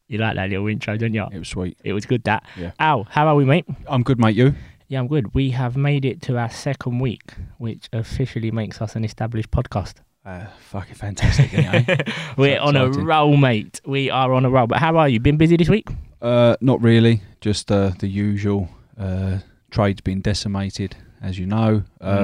You like that little intro, didn't you? It was sweet. It was good, that. Yeah. Al, how are we, mate? I'm good, mate. You? Yeah, I'm good. We have made it to our second week, which officially makes us an established podcast. Fucking fantastic, isn't it? We're So on a exciting. roll, mate. We are on a roll. But how are you? Been busy this week? Not really. Just the usual. Trade's been decimated, as you know.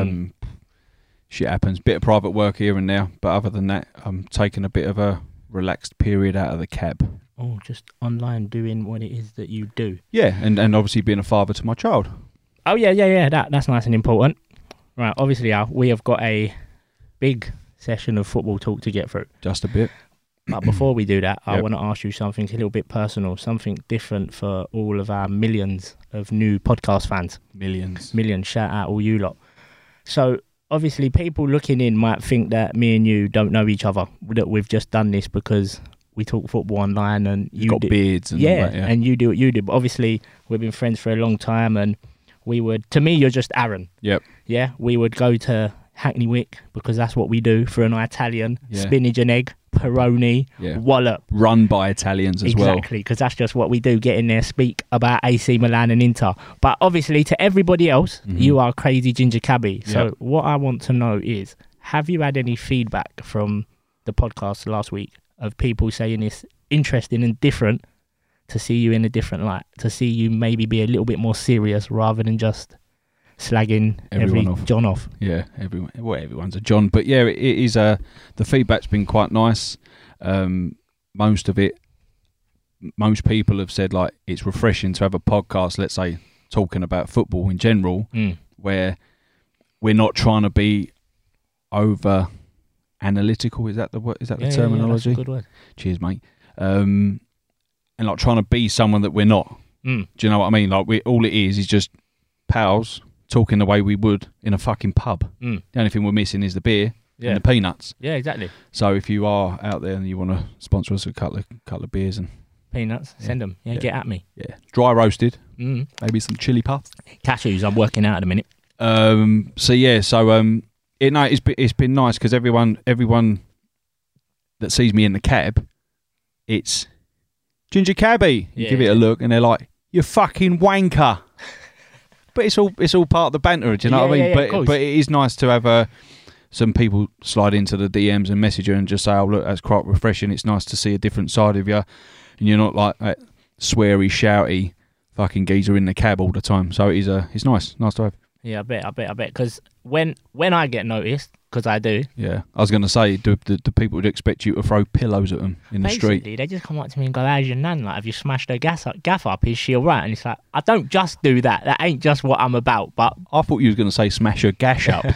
Shit happens. Bit of private work here and there, but other than that, I'm taking a bit of a relaxed period out of the cab. Oh, just online doing what it is that you do. Yeah, and obviously being a father to my child. Oh, yeah. That's nice and important. Right, obviously, Al, we have got a big session of football talk to get through. Just a bit. But before we do that, I Yep. want to ask you something a little bit personal, something different for all of our millions of new podcast fans. Millions. Millions, shout out all you lot. So, obviously, people looking in might think that me and you don't know each other, that we've just done this because we talk football online and You've got beards and all that, yeah. and you do what you do. But obviously, we've been friends for a long time, and we would, to me, you're just Aaron. Yep. Yeah, we would go to Hackney Wick because that's what we do for an Italian. Yeah. Spinach and egg, Peroni, Yeah. wallop. Run by Italians as well. Exactly, because that's just what we do, get in there, speak about AC Milan and Inter. But obviously, to everybody else, you are crazy ginger cabbie. So Yep. what I want to know is, have you had any feedback from the podcast last week of people saying it's interesting and different to see you in a different light, to see you maybe be a little bit more serious rather than just slagging Everyone off. John off? Yeah, everyone's a John, but yeah, it is. The feedback's been quite nice. Most people have said like it's refreshing to have a podcast, let's say, talking about football in general, where we're not trying to be over analytical. Is that the word? Is that the terminology? Yeah, that's a good word. Cheers, mate. And like trying to be someone that we're not. Do you know what I mean? Like all it is just pals talking the way we would in a fucking pub. The only thing we're missing is the beer and the peanuts. Yeah, exactly. So if you are out there and you want to sponsor us with a couple of beers and Peanuts, send them. Yeah, get at me. yeah, dry roasted, maybe some chili puffs. Cashews, I'm working out at the minute. It's been nice because everyone that sees me in the cab, it's Ginger Cabbie. You give it a look and they're like, "You fucking wanker." But it's all part of the banter, do you know what I mean? But it is nice to have some people slide into the DMs and message you and just say, "Oh, look, that's quite refreshing. It's nice to see a different side of you, and you're not like that sweary, shouty fucking geezer in the cab all the time." So it's nice to have. Yeah, I bet. Because when I get noticed, because I do. Yeah, I was going to say, do people would expect you to throw pillows at them in the street? Basically, they just come up to me and go, "How's your nan? Like, have you smashed her gaff up? Is she all right?" And it's like, I don't just do that. That ain't just what I'm about. But I thought you was going to say smash your gash up.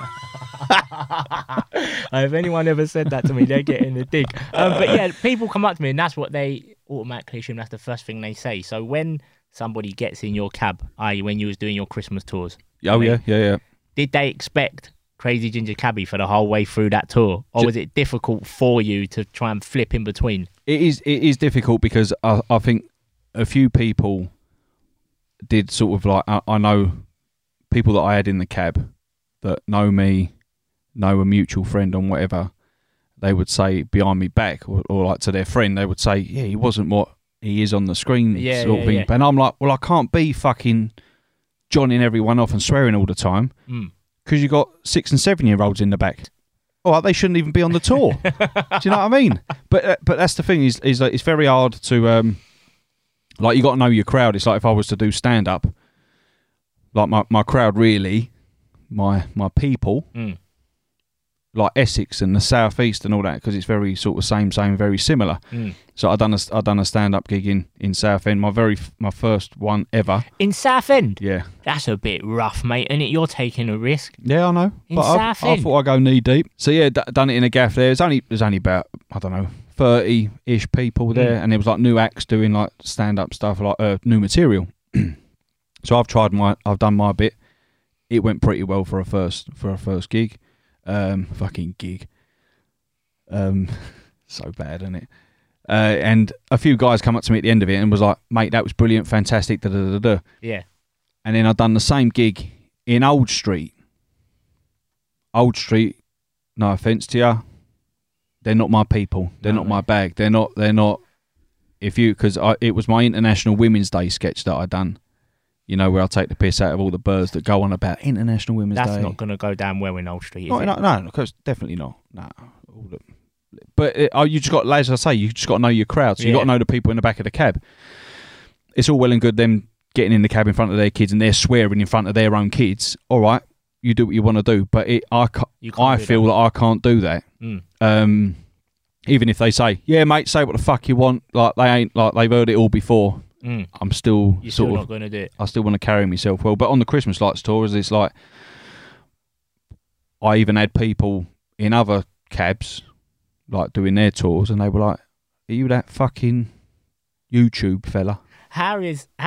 if anyone ever said that to me, they're getting the dig. But yeah, people come up to me and that's what they automatically assume. That's the first thing they say. So when somebody gets in your cab, i.e. when you was doing your Christmas tours, Oh, yeah. did they expect Crazy Ginger Cabbie for the whole way through that tour? Or was it difficult for you to try and flip in between? It is difficult because I think a few people did sort of like, I know people that I had in the cab that know me, know a mutual friend on whatever, they would say behind me back or like to their friend, they would say, "Yeah, he wasn't what he is on the screen," sort of thing. Yeah. And I'm like, well, I can't be fucking johnning everyone off and swearing all the time because you got 6 and 7-year-olds in the back. Oh, they shouldn't even be on the tour. Do you know what I mean? But that's the thing is like it's very hard to like you got to know your crowd. It's like if I was to do stand up, like my crowd really, my people, like Essex and the South East and all that, because it's very sort of same, very similar. So I done a stand up gig in Southend, my first one ever. In Southend? Yeah. That's a bit rough, mate, isn't it? You're taking a risk. Yeah, I know. In But I Southend? thought I'd go knee deep. So yeah, done it in a gaff there. There's only about, I don't know, 30-ish people there, and it was like new acts doing like stand up stuff, like new material. So I've done my bit. It went pretty well for a first gig. Fucking gig. So bad, isn't it? And a few guys come up to me at the end of it and was like, "Mate, that was brilliant, fantastic, da da da da." Yeah. And then I'd done the same gig in Old Street. Old Street, no offence to you, they're not my people. They're not my bag. They're not because it was my International Women's Day sketch that I done. You know, where I take the piss out of all the birds that go on about International Women's Day. That's not going to go down well in Old Street, is no, it? No, because definitely not. No. But you just got, as I say, you just got to know your crowd. So you got to know the people in the back of the cab. It's all well and good them getting in the cab in front of their kids and they're swearing in front of their own kids. All right, you do what you want to do. But I feel that I can't do that. Even if they say, yeah, mate, say what the fuck you want. Like they ain't, like they've heard it all before. I'm still You're still not going to do it. I still want to carry myself well. But on the Christmas Lights tours, it's like I even had people in other cabs like doing their tours, and they were like, "Are you that fucking YouTube fella?" How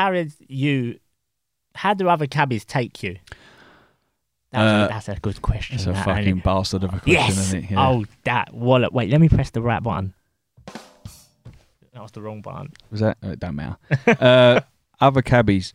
do other cabbies take you? That's a good question. It's a fucking bastard of a question, isn't it? Yeah. Oh, that wallet. Wait, let me press the right button. That was the wrong button. Was that? It don't matter. Other cabbies.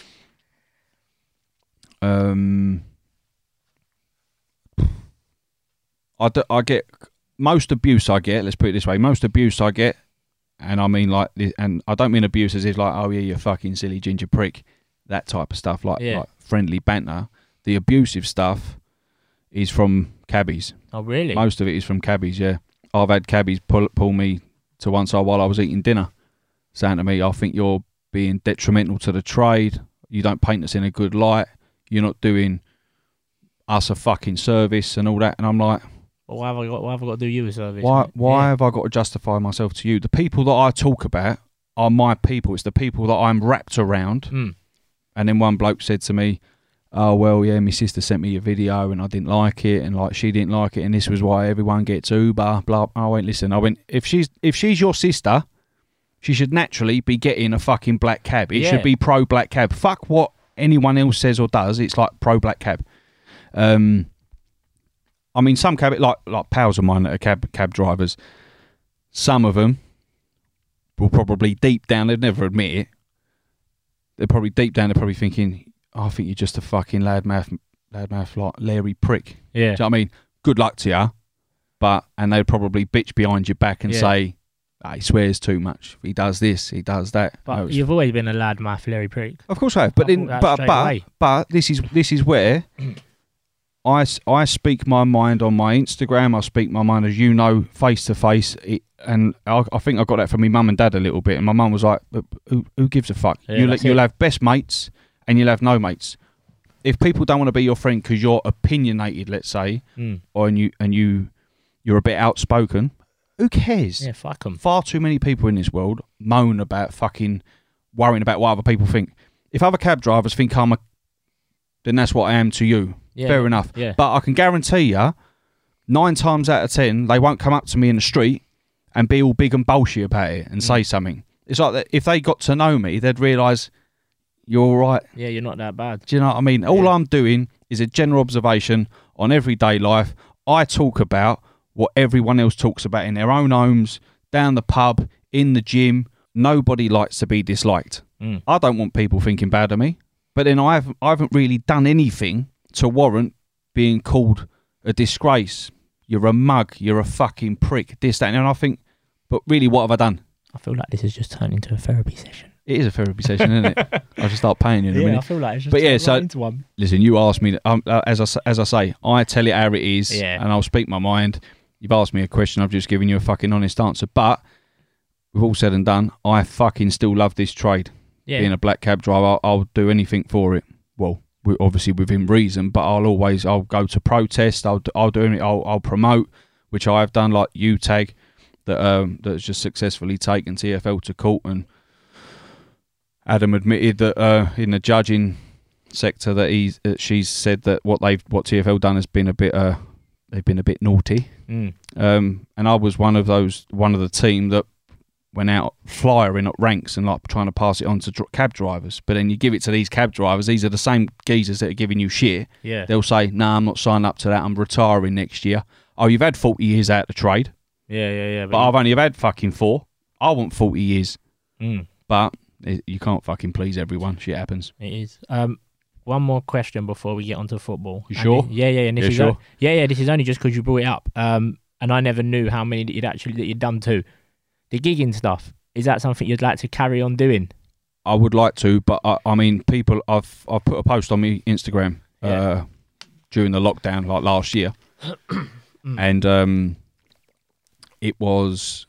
I get most abuse. I get. Let's put it this way: most abuse I get, and I mean like, and I don't mean abuse as if like, oh yeah, you fucking silly ginger prick, that type of stuff, like friendly banter. The abusive stuff is from cabbies. Oh really? Most of it is from cabbies. Yeah, I've had cabbies pull me to one side while I was eating dinner, saying to me, I think you're being detrimental to the trade. You don't paint us in a good light. You're not doing us a fucking service and all that. And I'm like, well, why have I got to do you a service? Why have I got to justify myself to you? The people that I talk about are my people. It's the people that I'm wrapped around. And then one bloke said to me, oh, well, yeah, my sister sent me a video and I didn't like it, and like she didn't like it, and this was why everyone gets Uber, blah. I went, listen, if she's your sister, she should naturally be getting a fucking black cab. It should be pro black cab. Fuck what anyone else says or does. It's like pro black cab. I mean, some cab, like pals of mine that are cab drivers, some of them will probably deep down, they'd never admit it. They're probably deep down, they're probably thinking, I think you're just a fucking loudmouth like Larry prick. Yeah. Do you know what I mean? Good luck to you. And they'd probably bitch behind your back and say, he swears too much. He does this, he does that. But you've always been a loudmouth Larry prick. Of course I have. But this is where I speak my mind on my Instagram. I speak my mind, as you know, face to face. And I think I got that from my mum and dad a little bit. And my mum was like, who gives a fuck? Yeah, you'll have best mates and you'll have no mates. If people don't want to be your friend because you're opinionated, let's say, or you're a bit outspoken, who cares? Yeah, fuck them. Far too many people in this world moan about fucking worrying about what other people think. If other cab drivers think then that's what I am to you. Yeah, fair enough. Yeah. But I can guarantee you, 9 times out of 10, they won't come up to me in the street and be all big and bullshit about it and say something. It's like that if they got to know me, they'd realise you're all right. Yeah, you're not that bad. Do you know what I mean? All I'm doing is a general observation on everyday life. I talk about what everyone else talks about in their own homes, down the pub, in the gym. Nobody likes to be disliked. I don't want people thinking bad of me. But then I haven't really done anything to warrant being called a disgrace. You're a mug. You're a fucking prick. This, that, and I think, but really, what have I done? I feel like this has just turned into a therapy session. It is a therapy session, isn't it? I should start paying you in a minute. I feel like it's just into one. Listen, you asked me, as I say, I tell it how it is, and I'll speak my mind. You've asked me a question, I've just given you a fucking honest answer. But with all said and done, I fucking still love this trade. Yeah. Being a black cab driver, I'll do anything for it. Well, obviously within reason, but I'll go to protest. I'll do anything. I'll promote, which I have done, like UTAG, that's just successfully taken TFL to court, and Adam admitted that in the judging sector that she's said that what TFL done has been a bit they've been a bit naughty. And I was one of the team that went out flyering up ranks and like trying to pass it on to cab drivers. But then you give it to these cab drivers, these are the same geezers that are giving you shit. Yeah. They'll say, nah, I'm not signing up to that, I'm retiring next year. Oh, you've had 40 years out of the trade. Yeah. But I've only had fucking 4. I want 40 years. But you can't fucking please everyone. Shit happens. It is. One more question before we get onto football. You sure? Yeah. And this is sure? This is only just because you brought it up. And I never knew how many that you'd done too. The gigging stuff. Is that something you'd like to carry on doing? I would like to, but I mean, people. I've put a post on my Instagram during the lockdown, like last year, and it was.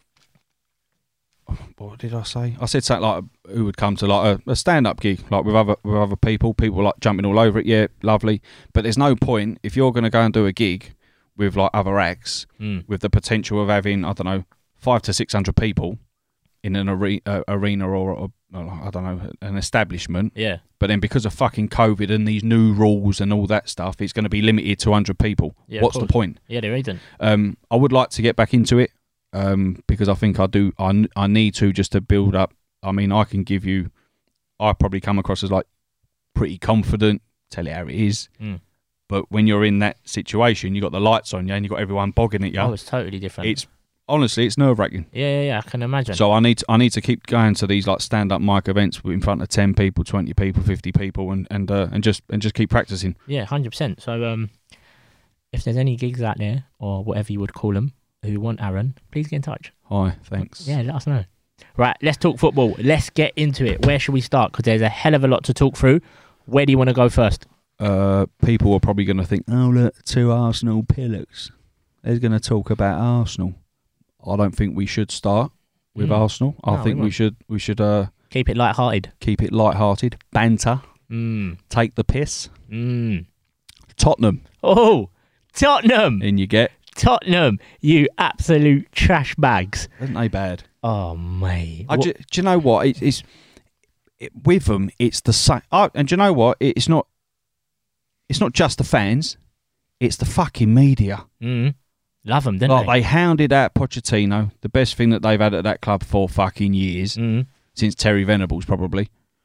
What did I say? I said something like who would come to like a stand-up gig, like with other people. People like jumping all over it. Yeah, lovely. But there's no point if you're going to go and do a gig with like other acts with the potential of having, I don't know, 500 to 600 people in an arena or I don't know, an establishment. Yeah. But then because of fucking COVID and these new rules and all that stuff, it's going to be limited to 100 people. Yeah, what's the point? Yeah, there isn't. I would like to get back into it. Because I think I need to just to build up. I mean, I probably come across as like pretty confident, tell it how it is. But when you're in that situation, you got the lights on you and you got everyone bogging at you. Oh, it's totally different. It's honestly, it's nerve wracking. Yeah, I can imagine. So I need to keep going to these like stand up mic events in front of 10 people, 20 people, 50 people, and just keep practicing. Yeah, 100%. So if there's any gigs out there or whatever you would call them, who want Aaron, please get in touch. Hi, thanks. Yeah, let us know. Right, let's talk football. Let's get into it. Where should we start? Because there's a hell of a lot to talk through. Where do you want to go first? People are probably going to think, oh, look, 2 Arsenal pillars. They're going to talk about Arsenal. I don't think we should start with Arsenal. I think we should keep it light-hearted. Keep it light-hearted. Banter. Take the piss. Tottenham. Oh, Tottenham. In you get. Tottenham, you absolute trash bags. Isn't they bad? Oh, mate. Do you know what? With them, it's the same. And do you know what? It's not just the fans. It's the fucking media. Love them, didn't they? They hounded out Pochettino, the best thing that they've had at that club for fucking years, since Terry Venables probably.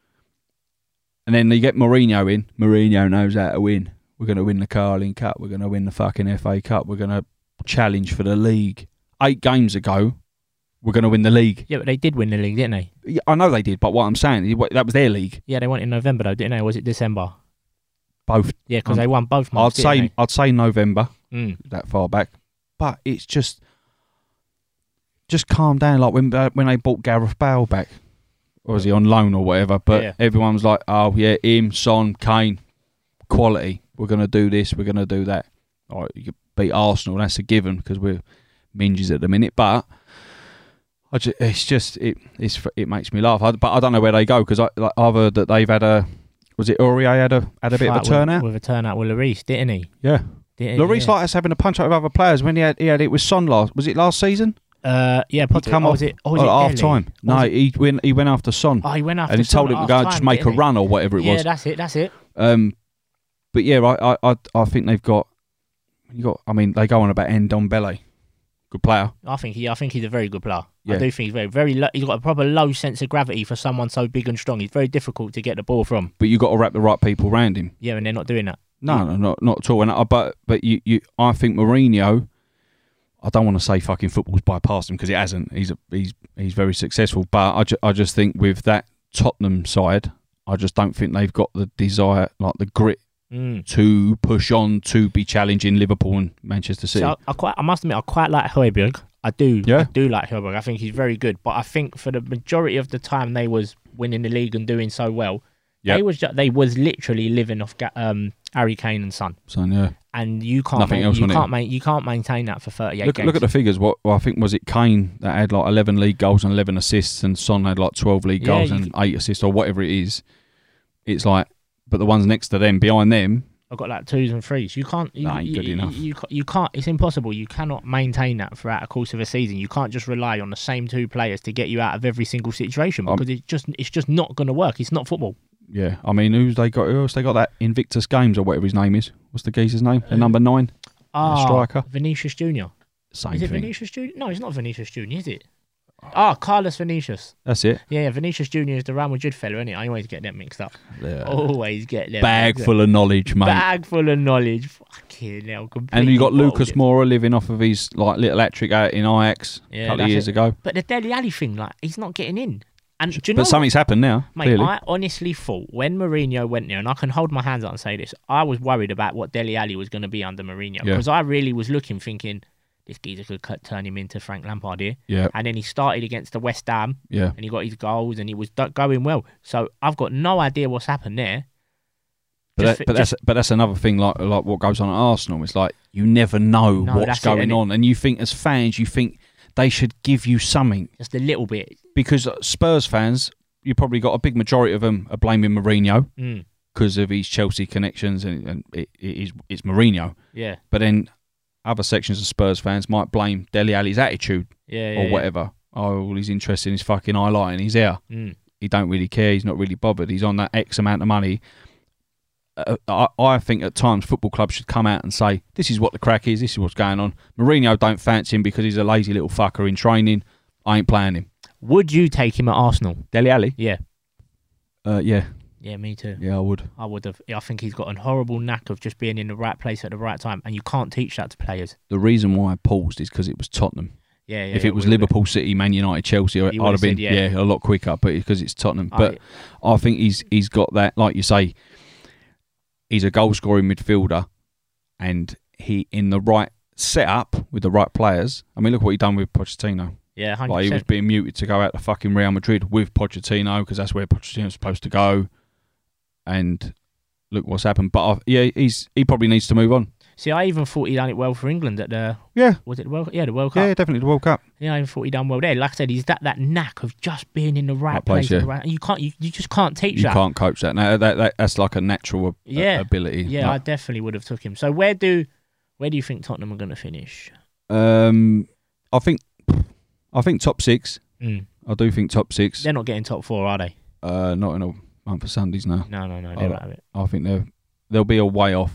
And then you get Mourinho in. Mourinho knows how to win. We're going to win the Carling Cup. We're going to win the fucking FA Cup. We're going to challenge for the league. 8 games ago, we're going to win the league. Yeah, but they did win the league, didn't they? Yeah, I know they did, but what I'm saying, that was their league. Yeah, they won in November though, didn't they? Or was it December? Both. Yeah, because they won both months. I'd say November, that far back. But it's just calm down. Like when they bought Gareth Bale back, or was he on loan or whatever? But everyone was like, oh yeah, him, Son, Kane, quality. We're going to do this, we're going to do that. All right, you could beat Arsenal, that's a given because we're minges at the minute. But it makes me laugh. But I don't know where they go because I've heard that they've had was it Aurier had a bit of a turnout? With a turnout with Lloris, didn't he? Yeah. Lloris like us having a punch out with other players when he had it with Son was it last season? Yeah, Potter. Was it half time? No, he went after Son. Oh, he went after and he Son told him to go and just make a run or whatever it was. Yeah, that's it. But yeah, I think they've got. I mean, they go on about Ndombele, good player. I think he's a very good player. Yeah. I do think he's very low. He's got a proper low sense of gravity for someone so big and strong. He's very difficult to get the ball from. But you got to wrap the right people around him. Yeah, and they're not doing that. No, not at all. And but you, I think Mourinho. I don't want to say fucking football's bypassed him because it hasn't. He's very successful, but I just think with that Tottenham side, I just don't think they've got the desire, like the grit. To push on to be challenging Liverpool and Manchester City. So I must admit, I quite like Højbjerg. I do like Højbjerg. I think he's very good. But I think for the majority of the time they was winning the league and doing so well, they was literally living off Harry Kane and Son. Yeah. And you can't maintain that for 38 games. Look at the figures. What I think was it Kane that had like 11 league goals and 11 assists, and Son had like 12 league goals and 8 assists or whatever it is. It's like. But the ones next to them, behind them, I've got like 2s and 3s. You can't. Ain't good enough. You can't. It's impossible. You cannot maintain that throughout the course of a season. You can't just rely on the same 2 players to get you out of every single situation because it's just not going to work. It's not football. Yeah, I mean, who else they got? That Invictus Games or whatever his name is. What's the geezer's name? The number 9, striker. Vinicius Junior. Same is it thing. Vinicius Junior? No, it's not Vinicius Junior, is it? Carlos Vinicius. That's it. Yeah, Vinicius Junior is the Real Madrid fella, isn't it? I always get them mixed up. Yeah. Always get them. Bag full of knowledge, mate. Bag full of knowledge. Fucking hell, completely. And you got Lucas Moura living off of his like little hat-trick out in Ajax a couple of years ago. But the Dele Alli thing, like, he's not getting in. And do you know something's happened now, mate, clearly. I honestly thought when Mourinho went there, and I can hold my hands up and say this, I was worried about what Dele Alli was going to be under Mourinho because I really was thinking, this geezer could turn him into Frank Lampard here. Yeah. And then he started against the West Ham, Yeah. and he got his goals, and he was going well. So I've got no idea what's happened there. But that's another thing, like what goes on at Arsenal. It's like you never know what's going on, and you think as fans, you think they should give you something, just a little bit. Because Spurs fans, you probably got a big majority of them are blaming Mourinho because of his Chelsea connections, and it's Mourinho. Yeah. But then other sections of Spurs fans might blame Dele Alli's attitude or whatever. Oh, all he's interested in his fucking highlighting his hair. He don't really care. He's not really bothered. He's on that X amount of money. I think at times football clubs should come out and say, this is what the crack is, this is what's going on. Mourinho don't fancy him because he's a lazy little fucker in training. I ain't playing him. Would you take him at Arsenal? Dele Alli? Yeah. Yeah. Yeah, me too. Yeah, I would. I would have. I think he's got a horrible knack of just being in the right place at the right time, and you can't teach that to players. The reason why I paused is because it was Tottenham. Yeah, if it was Liverpool, City, Man United, Chelsea, I'd have been a lot quicker. But because it's Tottenham, but I think he's got that, like you say, he's a goal scoring midfielder, and he in the right setup with the right players. I mean, look what he done with Pochettino. Yeah, 100%. Like he was being muted to go out to fucking Real Madrid with Pochettino because that's where Pochettino's supposed to go. And look what's happened. But he probably needs to move on. See, I even thought he done it well for England at the... Yeah. Was it the World Cup? Yeah, the World Cup. Yeah, definitely the World Cup. Yeah, I even thought he done well there. Like I said, he's that knack of just being in the right place. Yeah. And you just can't teach that. You can't coach that. No, that's like a natural ability. Yeah, I definitely would have took him. So where do you think Tottenham are going to finish? I think top 6. I do think top 6. They're not getting top 4, are they? Not in a month of Sundays now. No. They're out of it. I think they'll be a way off.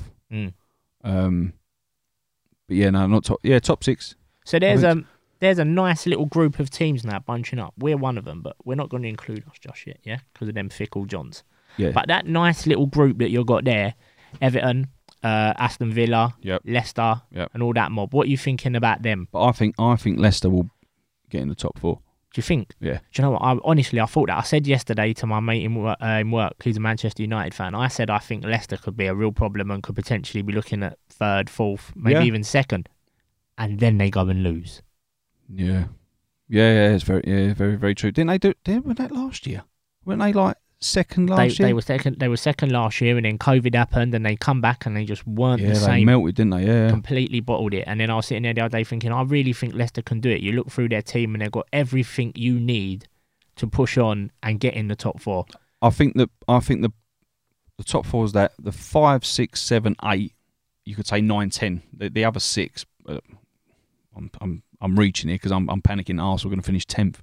But yeah, no, not top. Yeah, top 6. So there's a nice little group of teams now bunching up. We're one of them, but we're not going to include us just yet, yeah, because of them fickle Johns. Yeah. But that nice little group that you've got there, Everton, Aston Villa, Leicester, and all that mob. What are you thinking about them? But I think Leicester will get in the top 4. Do you think? Yeah. Do you know what? I thought that. I said yesterday to my mate in work, who's a Manchester United fan, I said I think Leicester could be a real problem and could potentially be looking at 3rd, 4th, maybe even 2nd. And then they go and lose. Yeah. Yeah, it's very, very, very true. Didn't they do that last year? Weren't they like 2nd last year? They were 2nd last year, and then COVID happened, and they come back and they just weren't the same. Yeah, they melted, didn't they? Yeah. Completely bottled it. And then I was sitting there the other day thinking, I really think Leicester can do it. You look through their team, and they've got everything you need to push on and get in the top 4. I think the top 4 is that the 5, 6, 7, 8. You could say 9, 10. The other 6. I'm reaching here because I'm panicking. Arsenal are going to finish 10th.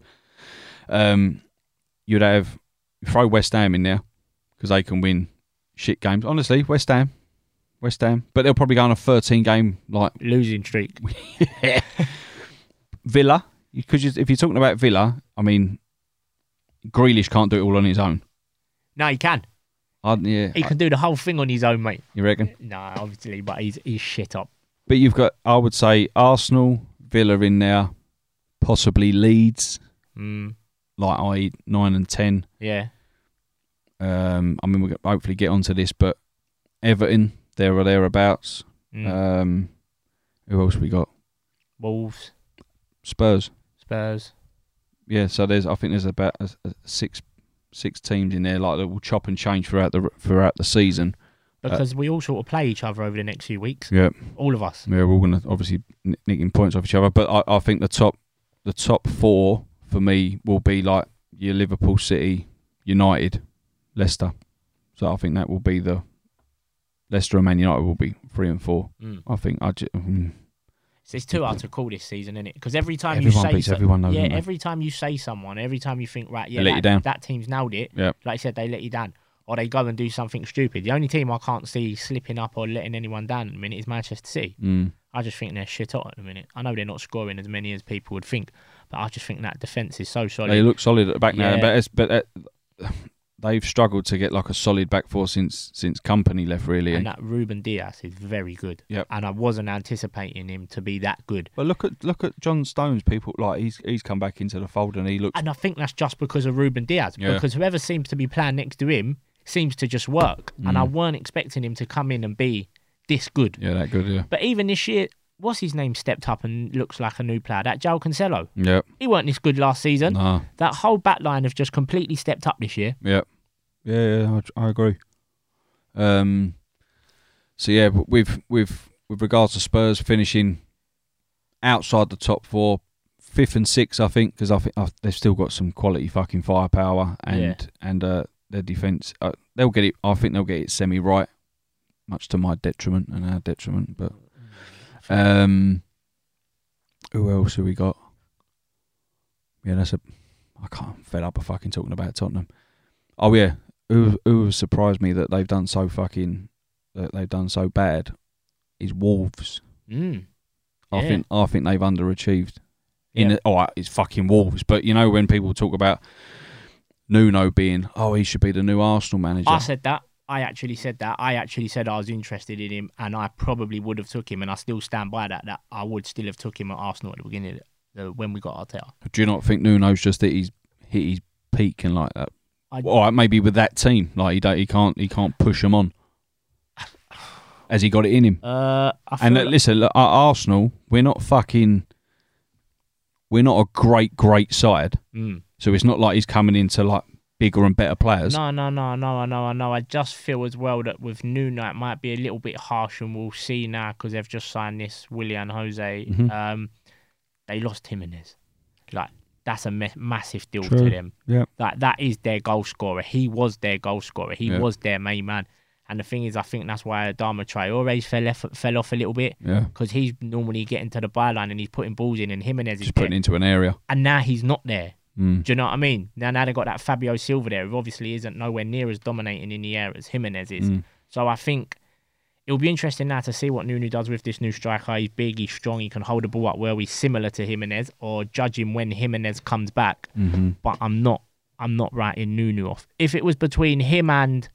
You'd have. Throw West Ham in there because they can win shit games. Honestly, West Ham, but they'll probably go on a 13-game losing streak. Villa, because if you're talking about Villa, I mean, Grealish can't do it all on his own. No, he can. He can do the whole thing on his own, mate. You reckon? No, obviously, but he's shit up. But you've got, I would say, Arsenal, Villa in there, possibly Leeds. Like i.e. 9 and 10. Yeah. I mean, we'll hopefully get onto this, but Everton, there or thereabouts. Who else we got? Wolves. Spurs. Yeah, so I think there's about six teams in there like that will chop and change throughout the season. Because we all sort of play each other over the next few weeks. Yeah. All of us. Yeah, we're all going to obviously nicking points off each other, but I think the top 4 for me will be like your Liverpool, City, United, Leicester. So I think that will be the Leicester and Man United will be 3 and 4. I think it's too hard to call this season, isn't it? Because every time everyone beats everyone, though, don't they? Every time you say someone, every time you think, right, they let you down. That team's nailed it. Yeah. Like you said, they let you down, or they go and do something stupid. The only team I can't see slipping up or letting anyone down at the minute is Manchester City. I just think they're shit hot at the minute. I know they're not scoring as many as people would think, but I just think that defence is so solid. They look solid at the back now, but they've struggled to get like a solid back four since Kompany left, really. And that Ruben Dias is very good. Yep. And I wasn't anticipating him to be that good. But look at John Stones. People like he's come back into the fold and he looks. And I think that's just because of Ruben Dias, because whoever seems to be playing next to him seems to just work. And I weren't expecting him to come in and be this good. Yeah, that good. Yeah. But even this year, what's his name stepped up and looks like a new player? That João Cancelo. Yep. He weren't this good last season. No. That whole back line have just completely stepped up this year. Yep. Yeah, I agree. So yeah, with regards to Spurs finishing outside the top 4, 5th and 6th, I think, because I think they've still got some quality fucking firepower and their defence. They'll get it. I think they'll get it semi right, much to my detriment and our detriment. But who else have we got? Yeah, I'm fed up of fucking talking about Tottenham. Oh yeah, who surprised me that they've done so bad is Wolves. I think they've underachieved. It's fucking Wolves. But you know when people talk about Nuno being, he should be the new Arsenal manager. I said that. I actually said that. I actually said I was interested in him, and I probably would have took him, and I still stand by that. That I would still have took him at Arsenal at the beginning when we got Arteta. Do you not think Nuno's just hit his peak and like that? Maybe with that team, like he can't push them on. Has he got it in him? Listen, at Arsenal, we're not a great side. So it's not like he's coming into like bigger and better players. No. I just feel as well that with Nuno, it might be a little bit harsh, and we'll see now because they've just signed this Willian Jose. Mm-hmm. They lost Jimenez. Like, that's a massive deal True. to them. Yeah. Like, that is their goal scorer. He was their goal scorer. He was their main man. And the thing is, I think that's why Adama Traore fell off a little bit. Yeah. Because he's normally getting to the byline and he's putting balls in, and Jimenez is putting into an area. And now he's not there. Mm. Do you know what I mean? Now they've got that Fabio Silva there, who obviously isn't nowhere near as dominating in the air as Jimenez is. So I think it'll be interesting now to see what Nuno does with this new striker. He's big, he's strong, he can hold the ball up well. He's similar to Jimenez, or judge him when Jimenez comes back. Mm-hmm. But I'm not writing Nuno off. If it was between him and...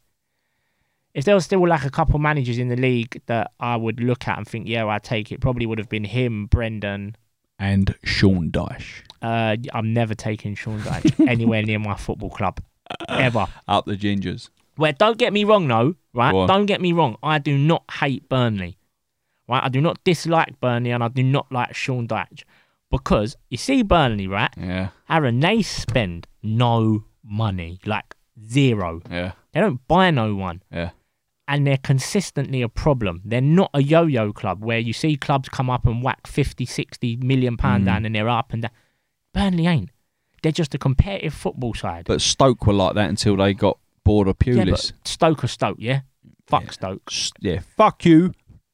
If there was still like a couple managers in the league that I would look at and think, yeah, I'd take it, probably would have been him, Brendan... And Sean Dyche. I'm never taking Sean Dyche anywhere near my football club. Ever. Up the gingers. Where, don't get me wrong though, right? Don't get me wrong. I do not hate Burnley. Right? I do not dislike Burnley, and I do not like Sean Dyche. Because, you see Burnley, right? Yeah. Aaron, they spend no money. Like, zero. Yeah. They don't buy no one. Yeah. And they're consistently a problem. They're not a yo-yo club where you see clubs come up and whack 50, 60 million pound down and they're up and down. Burnley ain't. They're just a competitive football side. But Stoke were like that until they got bored of Pulis. Yeah, but Stoke are Stoke, yeah? Fuck Stoke. Yeah, fuck you.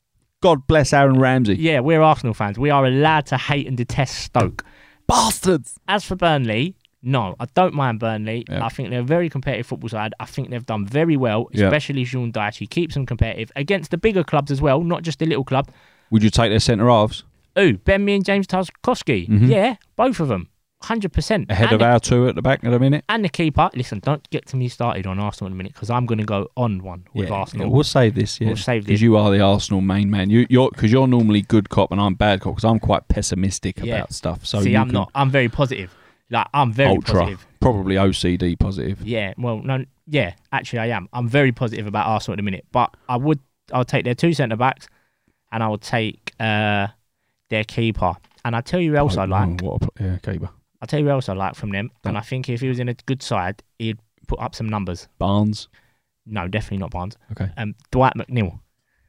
God bless Aaron Ramsey. Yeah, we're Arsenal fans. We are allowed to hate and detest Stoke. Bastards! As for Burnley... No, I don't mind Burnley. Yeah. I think they're a very competitive football side. I think they've done very well, especially Sean Dyche. He keeps them competitive against the bigger clubs as well, not just the little club. Would you take their centre halves? Ben-Mee and James Tarkowski. Mm-hmm. Yeah, both of them. 100%. Ahead of our two at the back at a minute. And the keeper. Listen, don't get to me started on Arsenal in a minute, because I'm going to go on one with Arsenal. Yeah, we'll save this, We'll save this. Because you are the Arsenal main man. Because you're normally good cop and I'm bad cop, because I'm quite pessimistic about stuff. So see, I'm not. I'm very positive. Like, I'm very positive. Probably OCD positive. Yeah, well, no, yeah, actually I am. I'm very positive about Arsenal at the minute, but I'll take their two centre-backs, and I will take their keeper. And I'll tell you who else I like. Keeper. I'll tell you who else I like from them, and I think if he was in a good side, he'd put up some numbers. Barnes? No, definitely not Barnes. Okay. Dwight McNeil.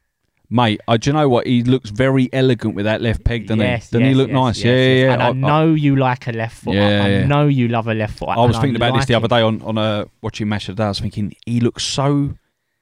Mate, do you know what? He looks very elegant with that left peg, doesn't he? Doesn't he look nice? Yeah. And I know you like a left foot. I know you love a left foot. I was thinking about this the other day on watching Match of the Day. I was thinking, he looks so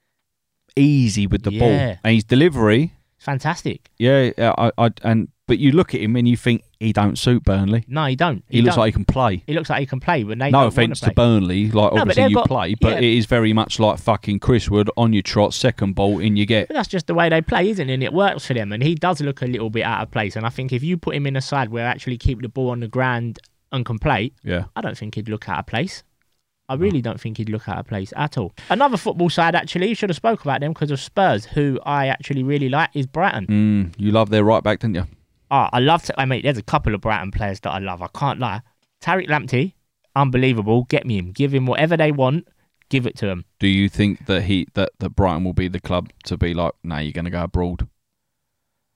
easy with the ball. And his delivery... Fantastic. Yeah, but you look at him and you think he don't suit Burnley. No, he don't. He looks like he can play. He looks like he can play, but they no don't offence to to Burnley, like obviously you play, but yeah. it is very much like fucking Chris Wood on your trot, second ball in you get. But that's just the way they play, isn't it? And it works for them. And he does look a little bit out of place. And I think if you put him in a side where actually keep the ball on the ground and can play, I don't think he'd look out of place. I really don't think he'd look out of place at all. Another football side, actually, should have spoke about them because of Spurs, who I actually really like, is Brighton. You love their right back, didn't you? Oh, I love to. I mean, there's a couple of Brighton players that I love. I can't lie. Tariq Lamptey, unbelievable. Get me him. Give him whatever they want. Give it to him. Do you think that that Brighton will be the club to be like, nah, you're going to go abroad?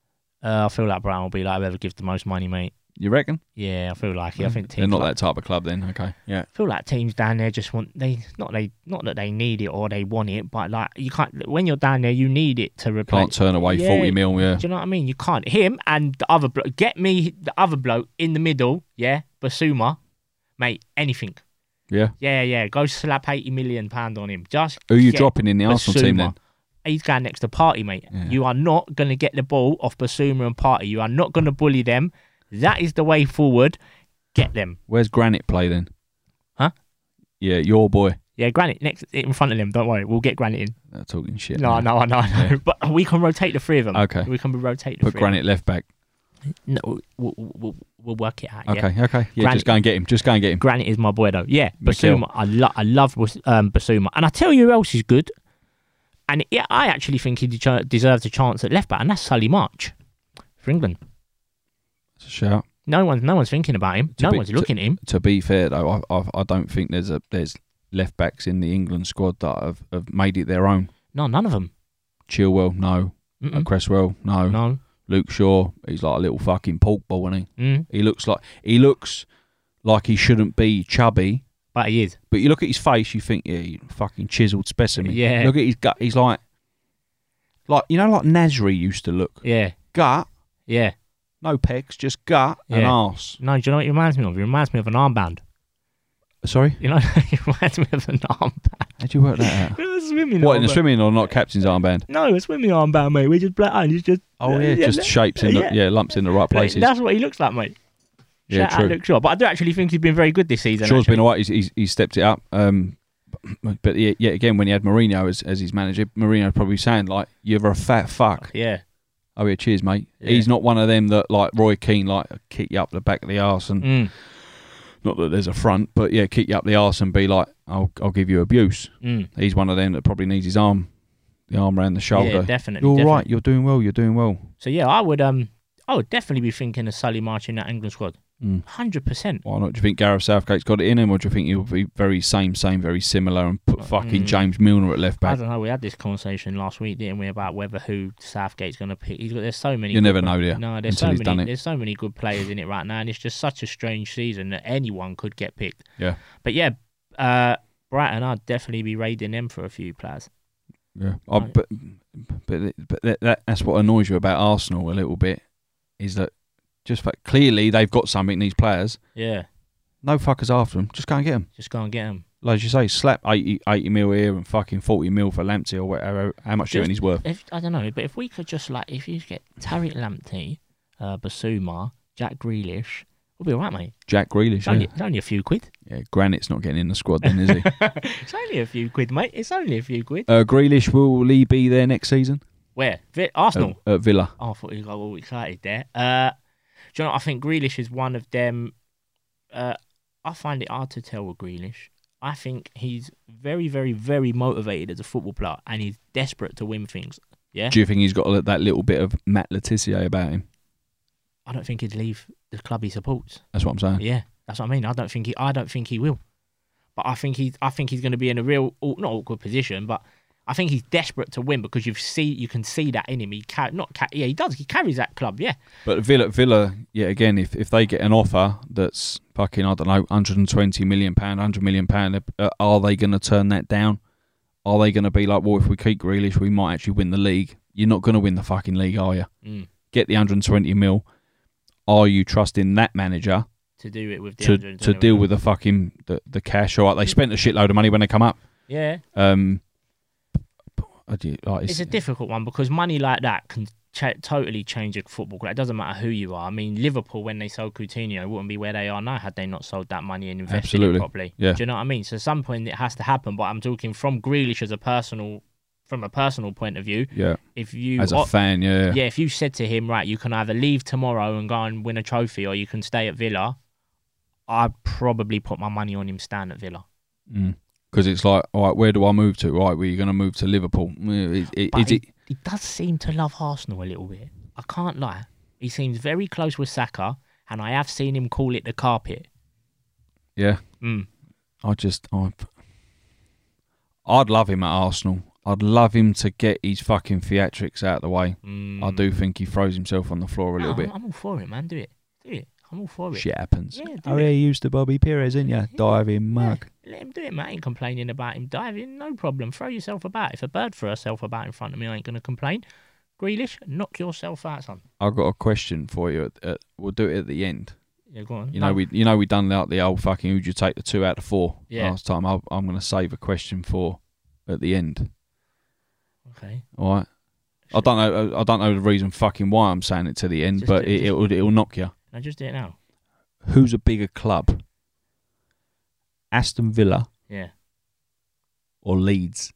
I feel like Brighton will be like whoever gives the most money, mate. You reckon? Yeah, I feel like it. I think teams They're not like, that type of club then. Okay, yeah. I feel like teams down there just want not that they need it or they want it, but like you can't when you're down there, you need it to replace. Can't turn away 40 mil. Yeah. Do you know what I mean? You can't. Him and the other bloke. Get me the other bloke in the middle. Yeah, Basuma, mate. Anything. Yeah. Yeah. Go slap £80 million on him. Just who are you get dropping in the Arsenal team Basuma. then? He's going next to Party, mate. Yeah. You are not going to get the ball off Basuma and Party. You are not going to bully them. That is the way forward. Get them. Where's Granit play then? Huh? Yeah, your boy. Yeah, Granite next in front of them. Don't worry, we'll get Granite in. They're talking shit. No, now. yeah. But we can rotate the three of them. Okay. We can rotate the Put three. Granit left back. No, we'll work it out. Okay, Yeah? okay. Yeah, Granit. just go and get him. Just go and get him. Granite is my boy though. Yeah, Mikel. Basuma. I love Basuma, and I tell you who else is good. And yeah, I actually think he deserves a chance at left back, and that's Sully March for England. It's a shout. No one's thinking about him. No one's looking at him. To be fair though, I don't think there's left backs in the England squad that have made it their own. No, none of them. Chilwell, no. Cresswell, no. No. Luke Shaw, he's like a little fucking pork ball, isn't he? Mm. He looks like he shouldn't be chubby, But he is. but you look at his face, you think, yeah, you fucking chiseled specimen. Yeah. Look at his gut. He's like you know, like Nasri used to look. Yeah. Gut, Yeah. no pecs, just gut and Yeah. arse. No, do you know what it reminds me of? It reminds me of an armband. Sorry, You know, it reminds me of an armband. how'd you work that out? A swimming What, in the armband. swimming or not captain's armband? No, a swimming armband, mate. We just black and he's just. Oh yeah, just shapes in the lumps in the right places. That's what he looks like, mate. Yeah, Shout true. out Luke Shaw. But I do actually think he's been very good this season. Shaw's actually. been alright. He's stepped it up. But yeah, again, when he had Mourinho as his manager, Mourinho probably saying like, "You're a fat fuck." Yeah. Oh yeah, cheers, mate. Yeah. He's not one of them that like Roy Keane like kick you up the back of the arse and not that there's a front, but yeah, kick you up the arse and be like, "I'll give you abuse." He's one of them that probably needs the arm around the shoulder. Yeah, definitely. You're definitely. right. You're doing well. You're doing well. So yeah, I would definitely be thinking of Sully March in that England squad. 100%. Why not? Do you think Gareth Southgate's got it in him, or do you think he'll be very same, very similar, and put fucking James Milner at left I back? don't know. We had this conversation last week, didn't we, about who Southgate's going to pick? There's so many. You never know, do you? No, there's until so he's many. done it. There's so many good players in it right now, and it's just such a strange season that anyone could get picked. Yeah. But yeah, Brighton, I'd definitely be raiding them for a few players. Yeah. Right. But that's what annoys you about Arsenal a little bit, is that just clearly they've got something in these players. Yeah. No fuckers after them. Just go and get them. Just go and get them. Like you say, slap 80 mil here and fucking 40 mil for Lamptey or whatever. How much do you think he's worth? I don't know, but if we could just if you get Tariq Lamptey, Basuma, Jack Grealish, we'll be alright, mate. Jack Grealish, yeah. It's only a few quid. Yeah, Granit's not getting in the squad then, is he? It's only a few quid, mate. It's only a few quid. Grealish, will he be there next season? Where? Arsenal? At Villa. Oh, I thought you got all excited there. Do you know what? I think Grealish is one of them. I find it hard to tell with Grealish. I think he's very, very, very motivated as a football player, and he's desperate to win things. Yeah. Do you think he's got that little bit of Matt Letizia about him? I don't think he'd leave the club he supports. That's what I'm saying. Yeah, that's what I mean. I don't think he will. But I think he's going to be in a real not awkward position, but I think he's desperate to win because you can see that in him. He does. He carries that club. Yeah. But Villa, yeah. Again, if they get an offer that's fucking, I don't know, £120 million, £100 million, are they going to turn that down? Are they going to be like, well, if we keep Grealish, we might actually win the league? You're not going to win the fucking league, are you? Get the 120 mil. Are you trusting that manager to do it with the to deal with the fucking the cash? All right, they spent a shitload of money when they come up. Yeah. It's a difficult one because money like that can totally change a football club. It doesn't matter who you are. I mean, Liverpool, when they sold Coutinho, wouldn't be where they are now had they not sold that money and invested it properly. Yeah. Do you know what I mean? So at some point it has to happen, but I'm talking from Grealish from a personal point of view. Yeah. If you as a fan, yeah. Yeah, if you said to him, right, you can either leave tomorrow and go and win a trophy or you can stay at Villa, I'd probably put my money on him staying at Villa. Because it's like, all right, where do I move to? Right, were you going to move to Liverpool? He does seem to love Arsenal a little bit. I can't lie. He seems very close with Saka, and I have seen him call it the carpet. Yeah. I'd love him at Arsenal. I'd love him to get his fucking theatrics out of the way. Mm. I do think he throws himself on the floor a little bit. I'm all for it, man. Do it. I'm all for it. Shit happens. Yeah, Oh, yeah, you used to Bobby Perez, didn't you? Diving mug. Let him do it, mate. I ain't complaining about him diving. No problem. Throw yourself about. If a bird threw herself about in front of me, I ain't going to complain. Grealish, knock yourself out, son. I've got a question for you. We'll do it at the end. Yeah, go on. You know we done like the old fucking who'd you take the 2 out of 4 last time. I'm going to save a question for at the end. Okay. All right. I don't know the reason fucking why I'm saying it to the end, but it'll knock you. No, just do it now. Who's a bigger club? Aston Villa Yeah. or Leeds?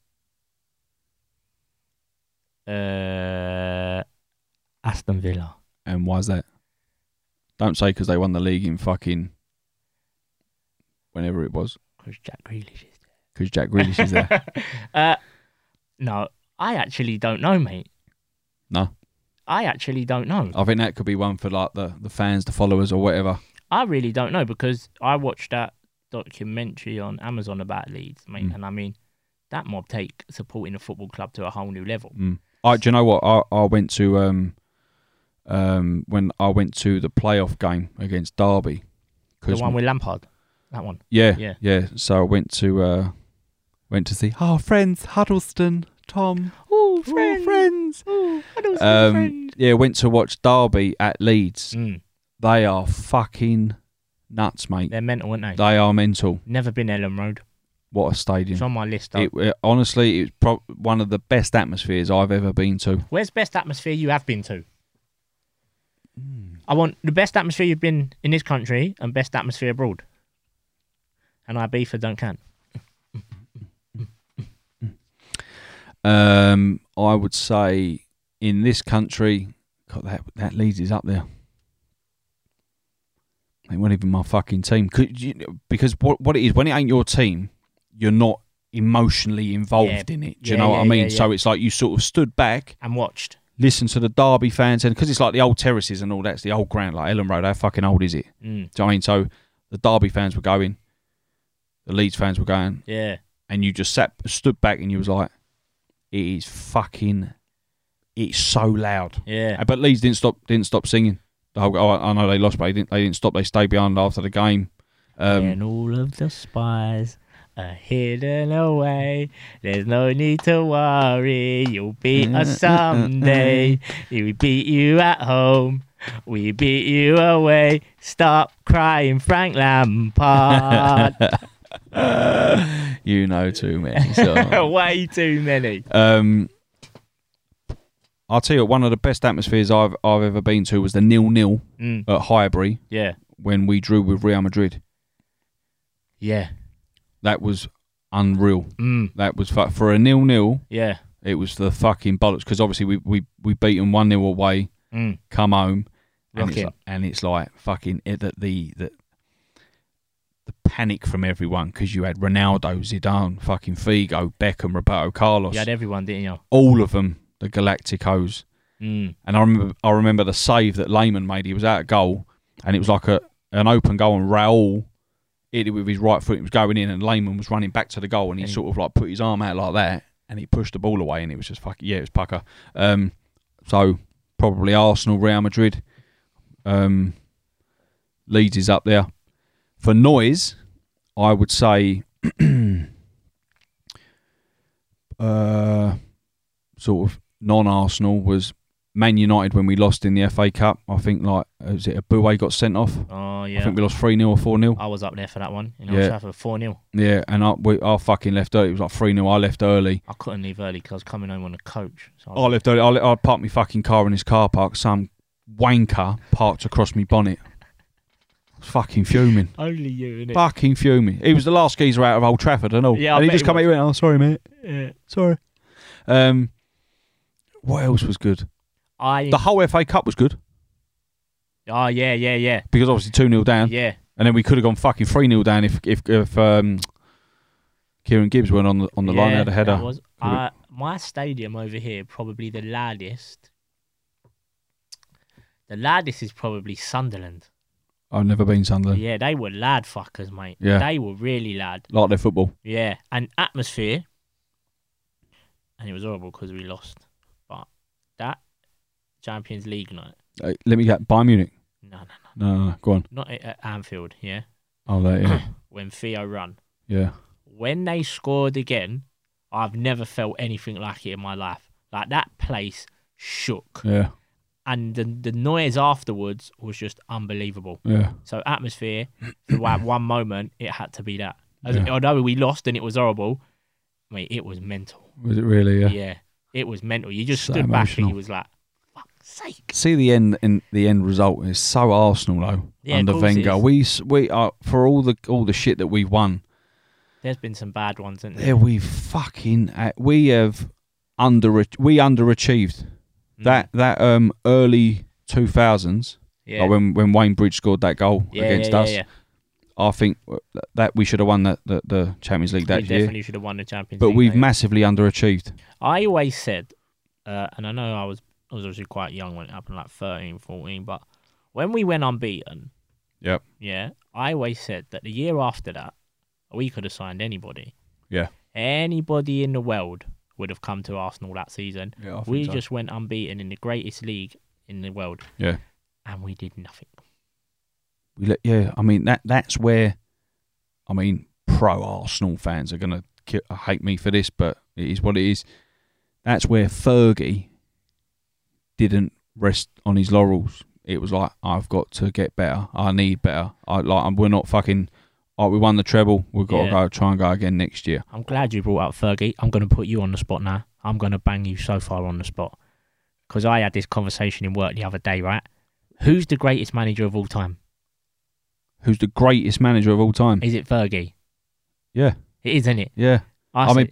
Aston Villa. And why's that? Don't say because they won the league in fucking whenever it was. Because Jack Grealish is there. Because Jack Grealish is there. No, I actually don't know, mate. No. I actually don't know. I think that could be one for like the fans, the followers or whatever. I really don't know because I watched that documentary on Amazon about Leeds, mate, and I mean, that mob take supporting a football club to a whole new level. Do you know what? I went to when I went to the playoff game against Derby. The one with Lampard, that one. Yeah. So I went to see our friends Huddleston, Tom. Oh, friends. Oh, Huddleston friends. Yeah, went to watch Derby at Leeds. They are fucking nuts, mate. They're mental, aren't they? They are mental. Never been Ellen Road. What a stadium. It's on my list. Honestly, it's one of the best atmospheres I've ever been to. Where's best atmosphere you have been to? I want the best atmosphere you've been in this country and best atmosphere abroad. And I beef for don't count. I would say in this country, God, that Leeds is up there. They weren't even my fucking team. Because what it is, when it ain't your team, you're not emotionally involved in it. Do you know what I mean? So it's like you sort of stood back and watched, listened to the Derby fans, and because it's like the old terraces and all that's the old ground, like Ellen Road. How fucking old is it? Do you know what I mean? So the Derby fans were going, the Leeds fans were going, and you just stood back, and you was like, it's so loud. Yeah. But Leeds didn't stop singing. I know they lost, but they didn't stop. They stayed behind after the game. And all of the spies are hidden away. There's no need to worry. You'll beat us someday. We beat you at home. We beat you away. Stop crying, Frank Lampard. You know too many. So. Way too many. I'll tell you, one of the best atmospheres I've ever been to was the 0-0 at Highbury. Yeah. When we drew with Real Madrid. Yeah. That was unreal. That was for a 0-0. Yeah. It was the fucking bollocks because obviously we beat them 1-0 away. Come home, and it's like fucking the panic from everyone because you had Ronaldo, Zidane, fucking Figo, Beckham, Roberto Carlos. You had everyone, didn't you? All of them. The Galacticos. And I remember the save that Lehmann made. He was out of goal, and it was like an open goal, and Raul hit it with his right foot. It was going in, and Lehmann was running back to the goal, and he sort of like put his arm out like that, and he pushed the ball away, and it was just fucking it was pucker. So probably Arsenal, Real Madrid, Leeds is up there. For noise, I would say sort of non-Arsenal was Man United when we lost in the FA Cup. I think was it Aboué got sent off? Oh yeah. I think we lost 3-0 or 4-0. I was up there for that one. I was for 4-0. Yeah, and I fucking left early. It was like 3-0. I left early. I couldn't leave early because I was coming home on a coach. So I left early. I parked my fucking car in his car park. Some wanker parked across me bonnet. I was fucking fuming. Only you, innit? Fucking fuming. He was the last geezer out of Old Trafford and all. Yeah, and he just come out and went, "Oh, sorry, mate. Yeah. Sorry." What else was good? The whole FA Cup was good. Oh, yeah. Because obviously 2-0 down. Yeah. And then we could have gone fucking 3-0 down if Kieran Gibbs weren't on the line, had a header. Was, my stadium over here, probably the loudest. The loudest is probably Sunderland. I've never been Sunderland. Yeah, they were loud fuckers, mate. Yeah. They were really loud. Like their football. Yeah. And atmosphere, and it was horrible because we lost. But that Champions League night. Let me get Bayern Munich. No. Go on. Not at Anfield, yeah? Oh, there, yeah. When Theo run. Yeah. When they scored again, I've never felt anything like it in my life. Like, that place shook. Yeah. And the noise afterwards was just unbelievable. Yeah. So, atmosphere, for one moment, it had to be that. Although we lost and it was horrible, I mean, it was mental. Was it really? Yeah. Yeah. It was mental. You just So stood emotional. back and you was like, fuck's sake. See the end result is so Arsenal though. Yeah, under of course it Wenger. We are, for all the shit that we've won. There's been some bad ones, isn't there? Yeah, we have underachieved. That early 2000s, Yeah. like when Wayne Bridge scored that goal against us. Yeah. I think that we should have won the Champions League that We year. definitely should have won the Champions But League. we've massively underachieved. I always said, and I know I was obviously quite young when it happened, like 13, 14, but when we went unbeaten, Yep. yeah, I always said that the year after that, we could have signed anybody. Yeah. Anybody in the world would have come to Arsenal that season. Yeah, I think We so. just went unbeaten in the greatest league in the world. Yeah. And we did nothing. I mean that's where, I mean, pro Arsenal fans are gonna hate me for this, but it is what it is. That's where Fergie didn't rest on his laurels. It was like, I've got to get better. I need better. We're not fucking. We won the treble. We've got to try and go again next year. I'm glad you brought up Fergie. I'm going to put you on the spot now. I'm going to bang you so far on the spot. Because I had this conversation in work the other day, right? Who's the greatest manager of all time? Who's the greatest manager of all time? Is it Fergie? Yeah. It is, isn't it? Yeah. I mean,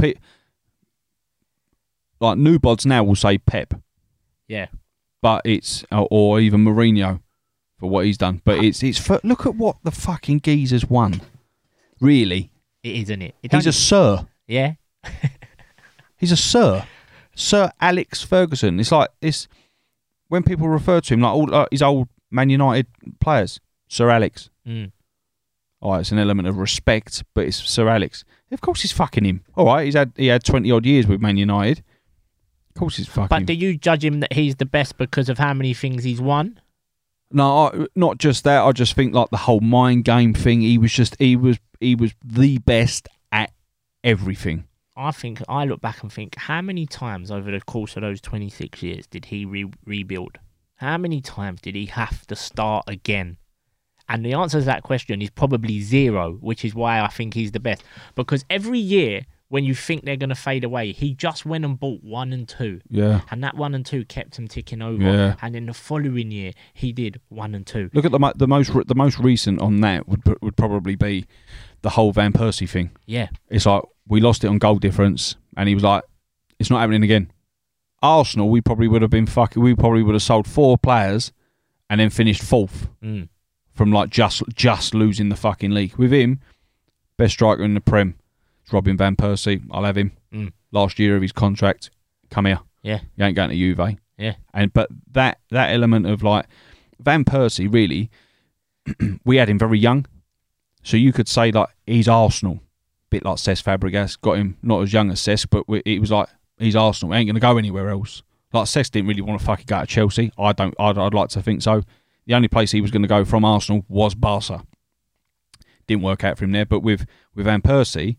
like new bods now will say Pep. Yeah. But it's, or even Mourinho for what he's done. But look at what the fucking geezer's won. Really. It is, isn't it? He's a sir. Yeah. He's a sir. Sir Alex Ferguson. It's when people refer to him like all his old Man United players. Sir Alex. Mm. All right, it's an element of respect, but it's Sir Alex. Of course he's fucking him. All right, he had 20 odd years with Man United. Of course he's fucking him. But do you judge him that he's the best because of how many things he's won? No, not just that. I just think like the whole mind game thing. He was the best at everything. I look back and think, how many times over the course of those 26 years did he rebuild? How many times did he have to start again? And the answer to that question is probably zero, which is why I think he's the best. Because every year, when you think they're going to fade away, he just went and bought 1 and 2. Yeah. And that 1 and 2 kept him ticking over. Yeah. And in the following year, he did 1 and 2. Look at the most recent on that would probably be the whole Van Persie thing. Yeah. It's like we lost it on goal difference, and he was like, "It's not happening again." Arsenal, we probably would have sold 4 players, and then finished 4th from like just losing the fucking league. With him, best striker in the Prem. It's Robin Van Persie. I'll have him. Last year of his contract. Come here. Yeah. You ain't going to Juve. Yeah. But that element of like Van Persie, really, we had him very young. So you could say like he's Arsenal. Bit like Cesc Fabregas. Got him not as young as Cesc, but it was like he's Arsenal. He ain't going to go anywhere else. Like Cesc didn't really want to fucking go to Chelsea. I'd like to think so. The only place he was going to go from Arsenal was Barca. Didn't work out for him there. But with Van Persie,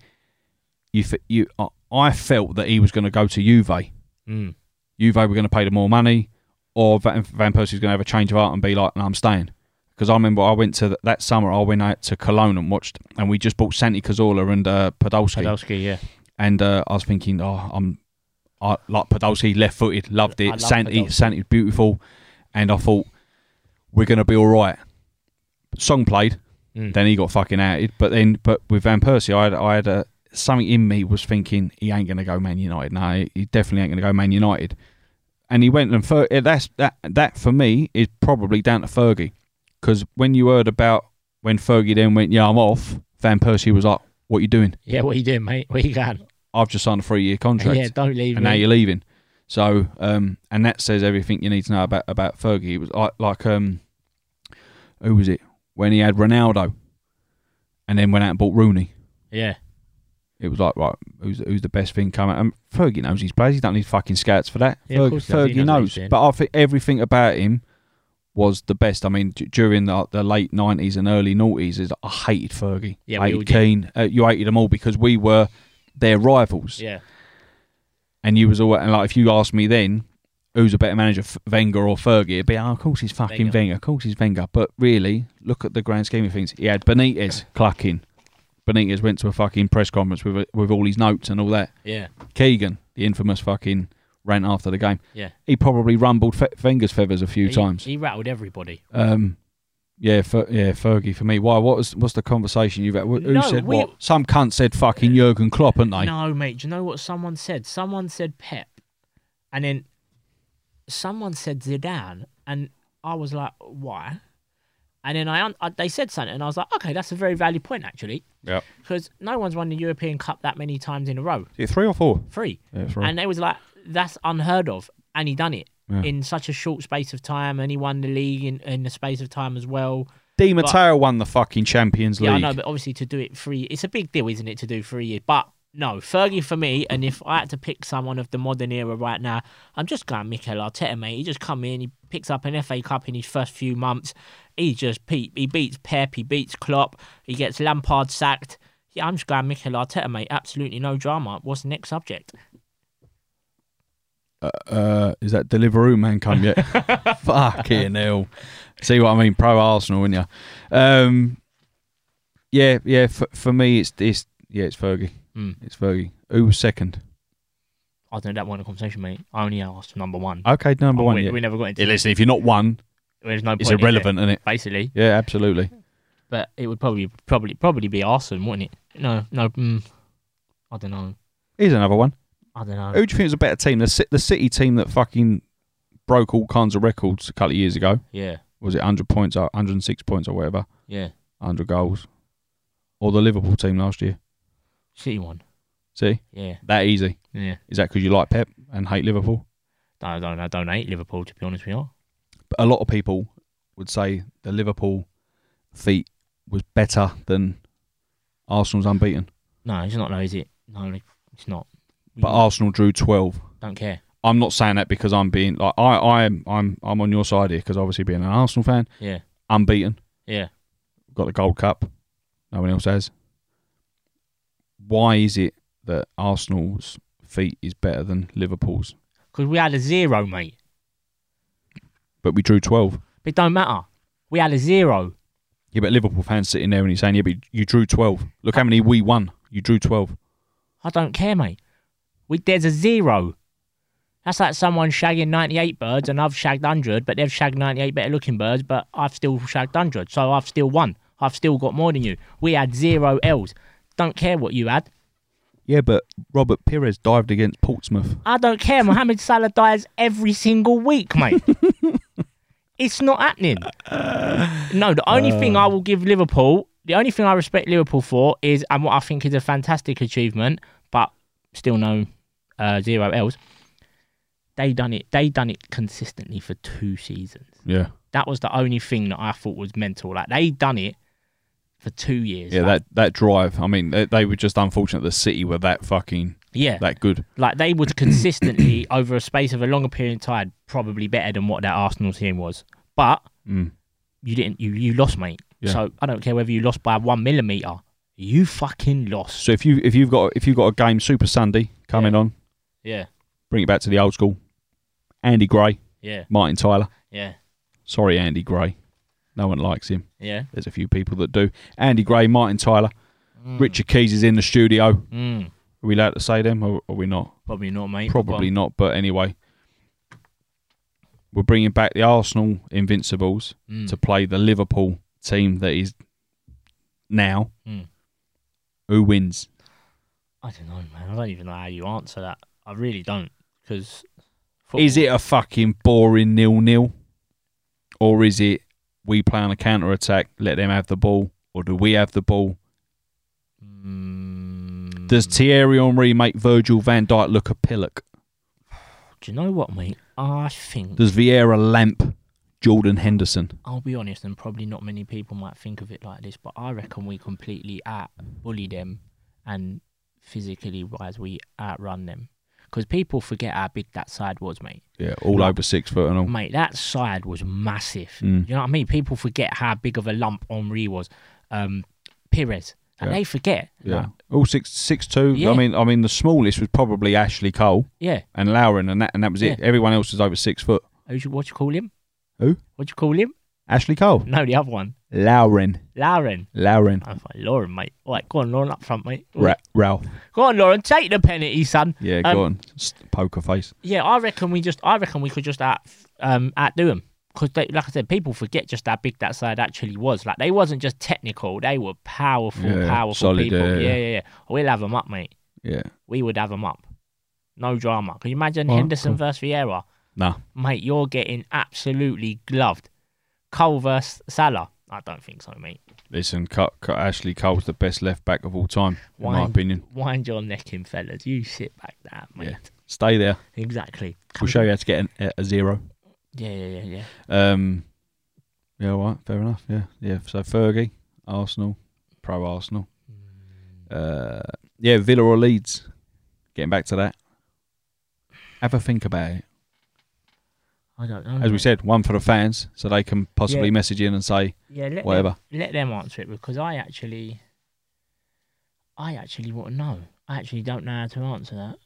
I felt that he was going to go to Juve. Juve were going to pay the more money, or Van Persie was going to have a change of heart and be like, "No, I'm staying." Because I remember I went to that summer. I went out to Cologne and watched, and we just bought Santi Cazorla and Podolski. Podolski, yeah. And I was thinking, I like Podolski, left-footed, loved it. Santi's beautiful, and I thought we're going to be all right. Song played, then he got fucking outed. But with Van Persie, I had something in me was thinking he ain't going to go Man United. No, he definitely ain't going to go Man United. And he went, and that for me is probably down to Fergie. Because when you heard about when Fergie then went, "Yeah, I'm off," Van Persie was like, "What are you doing?" Yeah, what are you doing, mate? Where you going? "I've just signed a 3-year contract." Yeah, don't leave. And now you're leaving. So, and that says everything you need to know about Fergie. It was like who was it? When he had Ronaldo, and then went out and bought Rooney. Yeah. it was like, right, who's the best thing coming? And Fergie knows his players. He don't need fucking scouts for that. Yeah, of course he does. He Fergie knows what he's knows. doing. But I think everything about him was the best. I mean, during the late 90s and early noughties, I hated Fergie. Yeah, I we all hated did. Keane. You hated them all because we were their rivals. Yeah. And you was all, and like, if you asked me then, who's a better manager, Wenger or Fergie? It'd be, of course he's fucking Wenger. Of course he's Wenger. But really, look at the grand scheme of things. He had Benitez clucking. Benitez went to a fucking press conference with all his notes and all that. Yeah. Keegan, the infamous fucking rant after the game. Yeah. He probably rumbled Wenger's feathers a few times. He rattled everybody. Fergie for me. Why? What's the conversation you've had? Who No, said what? Some cunt said fucking Jurgen Klopp, haven't they? No, mate. Do you know what someone said? Someone said Pep, and then someone said Zidane, and I was like, why? And then they said something, and I was like, okay, that's a very valid point, actually. Yeah. Because no one's won the European Cup that many times in a row. Is it 3 or 4? 3. Yeah, it's right. And they was like, that's unheard of. And he done it Yeah. in such a short space of time, and he won the league in the space of time as well. Di Matteo won the fucking Champions League. Yeah, I know, but obviously to do it 3, it's a big deal, isn't it, to do 3 years? But no, Fergie for me, and if I had to pick someone of the modern era right now, I'm just going Mikel Arteta, mate. He just come in, he picks up an FA Cup in his first few months. He beats Pep, he beats Klopp, he gets Lampard sacked. Yeah, I'm just going Mikel Arteta, mate. Absolutely no drama. What's the next subject? Is that Deliveroo man come yet? Fucking hell. See what I mean? Pro Arsenal, wouldn't you? For me, it's Fergie. It's Fergie. Who was second? I don't know, that wasn't a conversation, mate. I only asked number 1. Okay, number 1. We never got into Yeah, listen, if you're not one, there's no point. it's irrelevant, isn't it? Basically. Yeah, absolutely. But it would probably be Arsenal, wouldn't it? No. I don't know. Here's another one. I don't know. Who do you think is a better team? The City team that fucking broke all kinds of records a couple of years ago. Yeah. Was it 100 points or 106 points or whatever? Yeah. 100 goals. Or the Liverpool team last year? City one. See? Yeah. That easy. Yeah. Is that because you like Pep and hate Liverpool? I don't hate Liverpool, to be honest with you. But a lot of people would say the Liverpool feat was better than Arsenal's unbeaten. No, it's not, though, is it? No, it's not. But Arsenal drew 12. Don't care. I'm not saying that because I'm being like I'm on your side here because obviously being an Arsenal fan, Yeah. unbeaten, Yeah. got the Gold Cup, no one else has. Why is it that Arsenal's feat is better than Liverpool's? Because we had a 0, mate. But we drew 12. But it don't matter. We had a 0. Yeah, but Liverpool fans sitting there and he's saying, yeah, but you drew 12. Look how many we won. You drew 12. I don't care, mate. There's a 0. That's like someone shagging 98 birds and I've shagged 100, but they've shagged 98 better looking birds, but I've still shagged 100, so I've still won. I've still got more than you. We had 0 L's. Don't care what you had. Yeah, but Robert Pires dived against Portsmouth. I don't care. Mohamed Salah dies every single week, mate. It's not happening. No, the only thing I will give Liverpool, the only thing I respect Liverpool for is, and what I think is a fantastic achievement, but still no 0 L's. They done it consistently for 2 seasons. Yeah. That was the only thing that I thought was mental. Like, they done it for 2 years. Yeah, like, that drive. I mean, they were just unfortunate the City were that fucking that good. Like, they was consistently, over a space of a longer period of time, probably better than what that Arsenal team was. But you lost, mate. Yeah. So I don't care whether you lost by 1 millimetre. You fucking lost. So if you've got a game Super Sunday coming on, Yeah. bring it back to the old school. Andy Gray, Yeah. Martin Tyler. Yeah. Sorry, Andy Gray. No one likes him. Yeah. There's a few people that do. Andy Gray, Martin Tyler. Richard Keys is in the studio. Are we allowed to say them or are we not? Probably not, mate. Probably not, but anyway. We're bringing back the Arsenal Invincibles to play the Liverpool team that is now. Who wins? I don't know, man. I don't even know how you answer that. I really don't. Because is it a fucking boring 0-0? Or is it we play on a counter-attack, let them have the ball? Or do we have the ball? Does Thierry Henry make Virgil van Dijk look a pillock? Do you know what, mate? I think... Does Vieira lamp Jordan Henderson? I'll be honest, and probably not many people might think of it like this, but I reckon we completely out-bully them and physically wise, we outrun them. Because people forget how big that side was, mate. Yeah, all over 6 foot and all. Mate, that side was massive. Mm. You know what I mean? People forget how big of a lump Henry was. Pires. And they forget. Yeah. Like, All 6'2". Yeah. I mean, the smallest was probably Ashley Cole. Yeah. And Lauren, and that was it. Yeah. Everyone else was over 6 foot. What you call him? Who? What you call him? Ashley Cole. No, the other one. Lauren. Lauren. Lauren. I'm like, Lauren, mate. All right, go on, Lauren, up front, mate. Ralph. Go on, Lauren, take the penalty, son. Yeah, go on. Poker face. Yeah, I reckon we could just outdo them. Because, like I said, people forget just how big that side actually was. Like, they wasn't just technical. They were powerful solid, people. yeah. Yeah. We'll have them up, mate. Yeah. We would have them up. No drama. Can you imagine Oh, Henderson cool. versus Vieira? Nah. Mate, you're getting absolutely gloved. Cole versus Salah? I don't think so, mate. Listen, Ashley Cole's the best left back of all time, in my opinion. Wind your neck in, fellas. You sit back there, mate. Yeah. Stay there. Exactly. We'll show you how to get a 0. Yeah. Yeah, all right, fair enough. Yeah. So Fergie, Arsenal, pro Arsenal. Yeah, Villa or Leeds. Getting back to that. Have a think about it. I don't know. As we said, one for the fans, so they can possibly message in and say whatever. Let them answer it, because I actually want to know. I actually don't know how to answer that.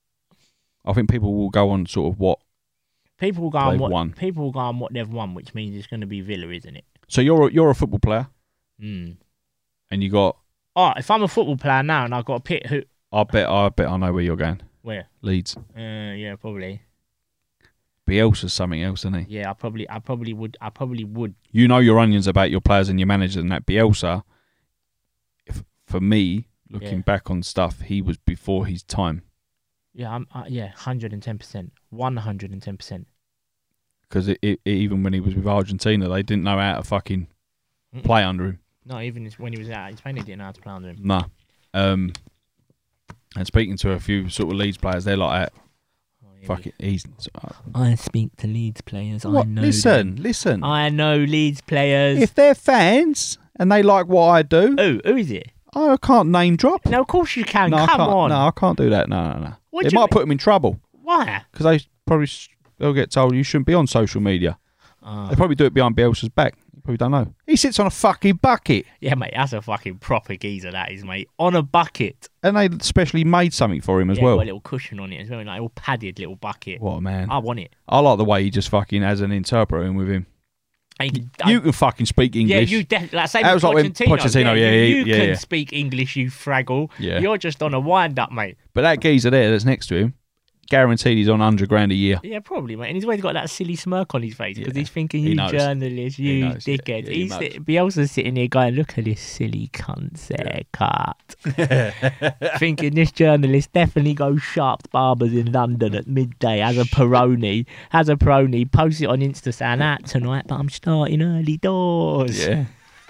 I think people will go on sort of what people will go on they've what won. People will go on what they've won, which means it's going to be Villa, isn't it? So you're a football player, and you got. Oh, if I'm a football player now and I've got to pick who, I bet I know where you're going. Where? Leeds. Yeah, probably. Bielsa's something else, isn't he? Yeah, I probably would. You know your onions about your players and your managers, and that Bielsa. For me, looking back on stuff, he was before his time. Yeah, 110%, 110%. Because even when he was with Argentina, they didn't know how to fucking play under him. No, even when he was out, Spain, they didn't know how to play under him. Nah. And speaking to a few sort of Leeds players, they're like that. Fucking, I speak to Leeds players. What? I know. Listen. I know Leeds players. If they're fans and they like what I do, who is it? I can't name drop. No, of course you can. No, Come on. No, I can't do that. No. What It might put them in trouble. Why? Because they'll get told you shouldn't be on social media. They probably do it behind Bielsa's back. You probably don't know. He sits on a fucking bucket. Yeah, mate, that's a fucking proper geezer, that is, mate. On a bucket. And they specially made something for him as well. Got a little cushion on it as well, like a little padded little bucket. What a man. I want it. I like the way he just fucking has an interpreter in with him. You can fucking speak English. Yeah, you definitely. Like, that was like when Pochettino, you can speak English, you fraggle. Yeah. You're just on a wind-up, mate. But that geezer there that's next to him, guaranteed he's on $100,000 a year. Yeah, probably, mate. And he's always got that silly smirk on his face because he's thinking, He you knows. journalist, you dickhead. Bielsa's sitting here going, look at this silly cunt's haircut. Thinking this journalist definitely goes sharp barbers in London at midday, has a Peroni, posts it on Insta saying, out tonight, but I'm starting early doors. Yeah.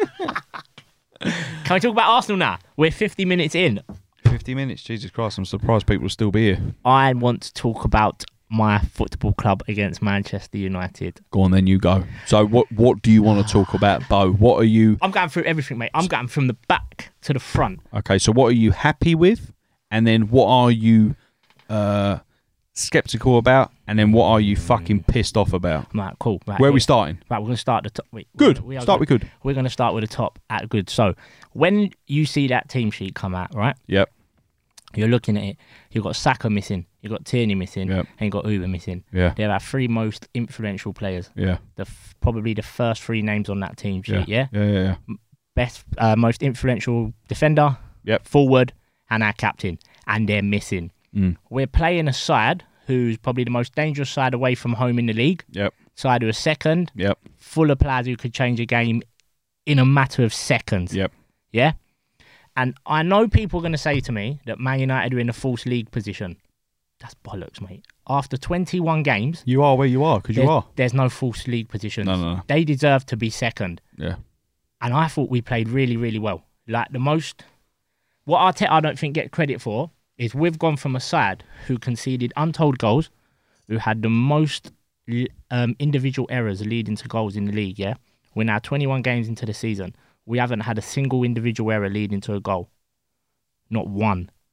Can we talk about Arsenal now? We're 50 minutes in. 50 minutes, Jesus Christ, I'm surprised people will still be here. I want to talk about my football club against Manchester United. Go on then, you go. So what do you want to talk about, Bo? What are you... I'm going through everything, mate. I'm going from the back to the front. Okay, so what are you happy with? And then what are you sceptical about? And then what are you fucking pissed off about? Right, cool. Right, Where are we starting? Right, we're going to start at the top. Good. Start with good. We're going to start with the top at good. So when you see that team sheet come out, right? Yep. You're looking at it. You've got Saka missing. You've got Tierney missing. Yep. And you've got Uber missing. Yeah. They're our three most influential players. Yeah. Probably the first three names on that team sheet, yeah? Yeah. Best, most influential defender, forward, and our captain. And they're missing. We're playing a side who's probably the most dangerous side away from home in the league. Yep. Side who are second. Yep. Full of players who could change a game in a matter of seconds. Yep. Yeah? And I know people are going to say to me that Man United are in a false league position. That's bollocks, mate. After 21 games... You are where you are, because you are. There's no false league positions. No. They deserve to be second. Yeah. And I thought we played really, really well. Like, the most... What I don't think get credit for is we've gone from a side who conceded untold goals, who had the most individual errors leading to goals in the league, yeah? We're now 21 games into the season. We haven't had a single individual error leading to a goal. Not one.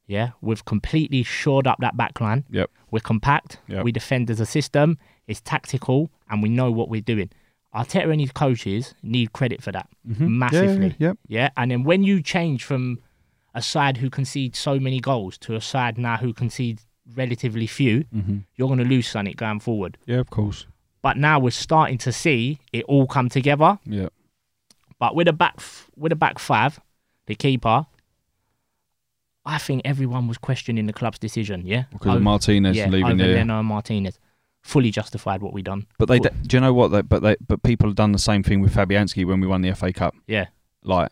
Yeah, we've completely shored up that back line. Yep. We're compact. Yep. We defend as a system. It's tactical, and we know what we're doing. Arteta and his coaches need credit for that massively. Yeah, and then when you change from a side who concedes so many goals to a side now who concedes relatively few, you're going to lose something going forward. Yeah, of course. But now we're starting to see it all come together. Yeah. But with a back five, the keeper, I think everyone was questioning the club's decision. Yeah, Because of Martinez leaving over there. Leno and Martinez, fully justified what we done. But do you know what? But people have done the same thing with Fabianski when we won the FA Cup. Yeah. Like,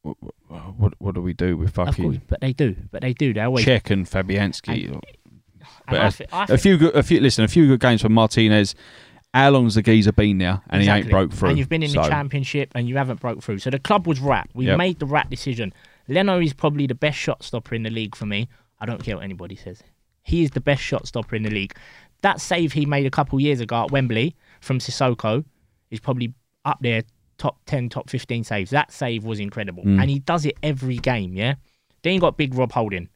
what do we do with Of course, fucking but they do. They always. Czech and Fabianski? And I think a few good games from Martinez. How long's the geezer been there, and he ain't broke through? And you've been in the Championship, and you haven't broke through. So the club was right. We made the right decision. Leno is probably the best shot stopper in the league for me. I don't care what anybody says. He is the best shot stopper in the league. That save he made a couple years ago at Wembley from Sissoko is probably up there, top 10, top 15 saves. That save was incredible. And he does it every game, yeah? Then you got big Rob Holding.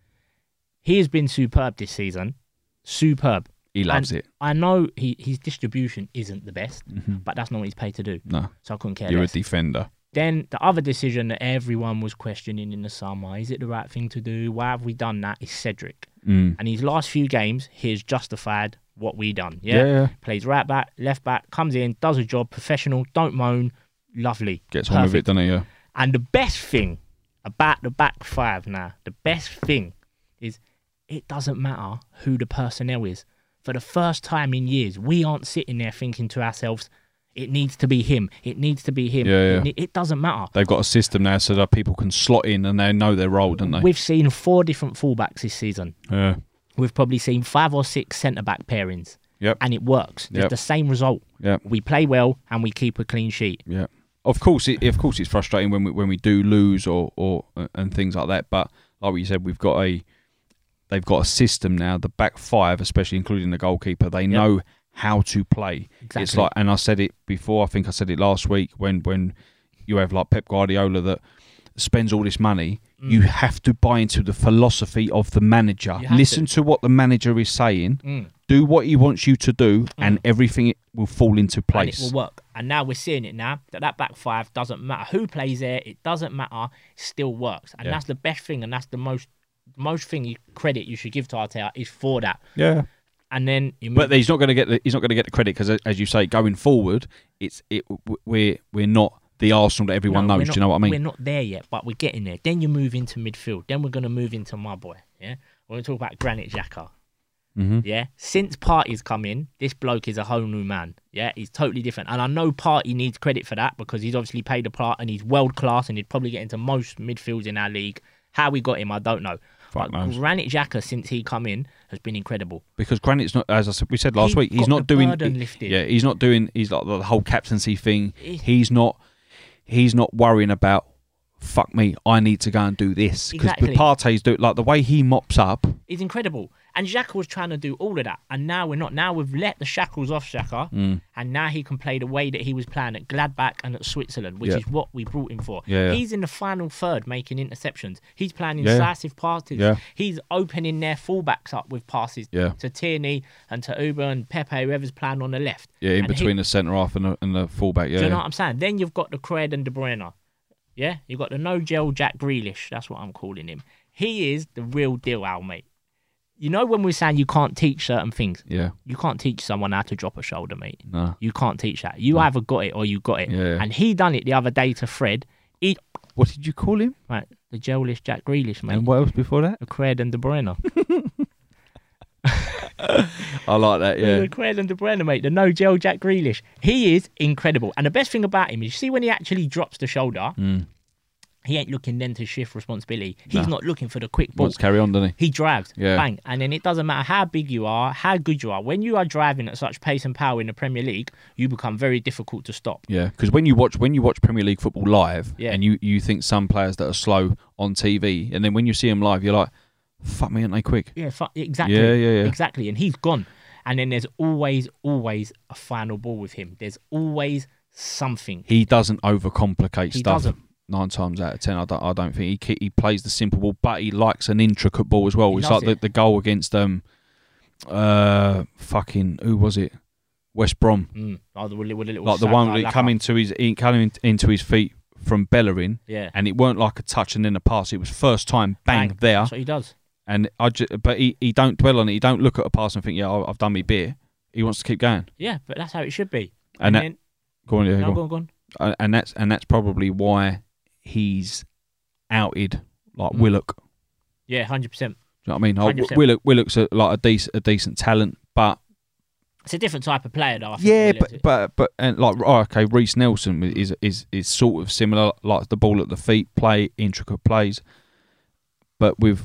He has been superb this season. Superb. He loves it. I know his distribution isn't the best, but that's not what he's paid to do. No. So I couldn't care You're less. a defender. Then the other decision that everyone was questioning in the summer, is it the right thing to do? Why have we done that? Is Cedric. And his last few games, he has justified what we done. Yeah? Plays right back, left back, comes in, does a job, professional, don't moan, lovely. Gets on with it, doesn't he? Yeah. And the best thing about the back five now, the best thing is it doesn't matter who the personnel is. For the first time in years, we aren't sitting there thinking to ourselves, it needs to be him. It needs to be him. Yeah. It doesn't matter. They've got a system now so that people can slot in and they know their role, don't they? We've seen 4 different fullbacks this season. Yeah. We've probably seen 5 or 6 centre-back pairings. Yep. And it works. It's the same result. Yep. We play well and we keep a clean sheet. Yeah. Of course, it's frustrating when we do lose or and things like that. But like you said, they've got a system now. The back five, especially including the goalkeeper, they know how to play. Exactly. It's like, and I said it before. I think I said it last week when you have like Pep Guardiola that spends all this money. You have to buy into the philosophy of the manager. Listen to what the manager is saying. Do what he wants you to do, and everything will fall into place. And it will work. And now we're seeing it now, that back five doesn't matter who plays there. It doesn't matter. It still works. And that's the best thing, and that's the most thing credit you should give to Arteta is for that. Yeah. And then but he's not going to get the credit because, as you say, going forward, we're not the Arsenal that everyone knows. Do you know what I mean? We're not there yet, but we're getting there. Then you move into midfield. Then we're going to move into my boy. Yeah, we're going to talk about Granit Xhaka. Yeah, since Partey's come in, this bloke is a whole new man. Yeah, he's totally different, and I know Partey needs credit for that because he's obviously played a part and he's world class and he'd probably get into most midfields in our league. How we got him, I don't know. But Granit Xhaka, since he come in, has been incredible. Because Granit's not, as we said last week, he's not doing. He's not doing. He's like the whole captaincy thing. He's not worrying about. Fuck me, I need to go and do this because the Partey's do like the way he mops up. He's incredible, and Xhaka was trying to do all of that, and now we're not. Now we've let the shackles off Xhaka, and now he can play the way that he was playing at Gladbach and at Switzerland, which is what we brought him for. He's in the final third making interceptions. He's playing incisive passes. He's opening their fullbacks up with passes to Tierney and to Uber and Pepe, whoever's playing on the left. Yeah, in between the centre half and the fullback. Yeah, do you know what I'm saying? Then you've got the Cred and De Bruyne. Yeah, you've got the no-gel Jack Grealish. That's what I'm calling him. He is the real deal, Al, mate. You know when we're saying you can't teach certain things? Yeah. You can't teach someone how to drop a shoulder, mate. No. You can't teach that. You either got it or you got it. Yeah. And he done it the other day to Fred. What did you call him? Right, the gel-less Jack Grealish, mate. And what else before that? The Cred and De Bruyne. I like that, yeah. The Cred and De Bruyne, mate. The no-gel Jack Grealish. He is incredible. And the best thing about him is, you see when he actually drops the shoulder, he ain't looking then to shift responsibility. He's not looking for the quick ball. Let's carry on, doesn't he? He drives, bang. And then it doesn't matter how big you are, how good you are. When you are driving at such pace and power in the Premier League, you become very difficult to stop. Yeah, because when you watch Premier League football live, and you think some players that are slow on TV, and then when you see them live, you're like, fuck me, aren't they quick? Yeah, exactly. Yeah. Exactly. And he's gone. And then there's always a final ball with him. There's always something. He doesn't overcomplicate stuff. He doesn't. 9 times out of 10, I don't think he plays the simple ball, but he likes an intricate ball as well. It's like the goal against fucking who was it? West Brom. Oh, with a little like the one that came into his feet from Bellerin. Yeah. And it weren't like a touch and then a pass. It was first time bang. There. That's what he does. And but he don't dwell on it. He don't look at a pass and think, yeah, I've done me bit. He wants to keep going. Yeah, but that's how it should be. And then, go on, yeah, go on. And that's probably why he's outed like Willock. Yeah, 100%. Do you know what I mean? 100%. Willock's like a decent talent, but it's a different type of player, though. I think but and like okay, Reece Nelson is sort of similar, like the ball at the feet, play intricate plays, but with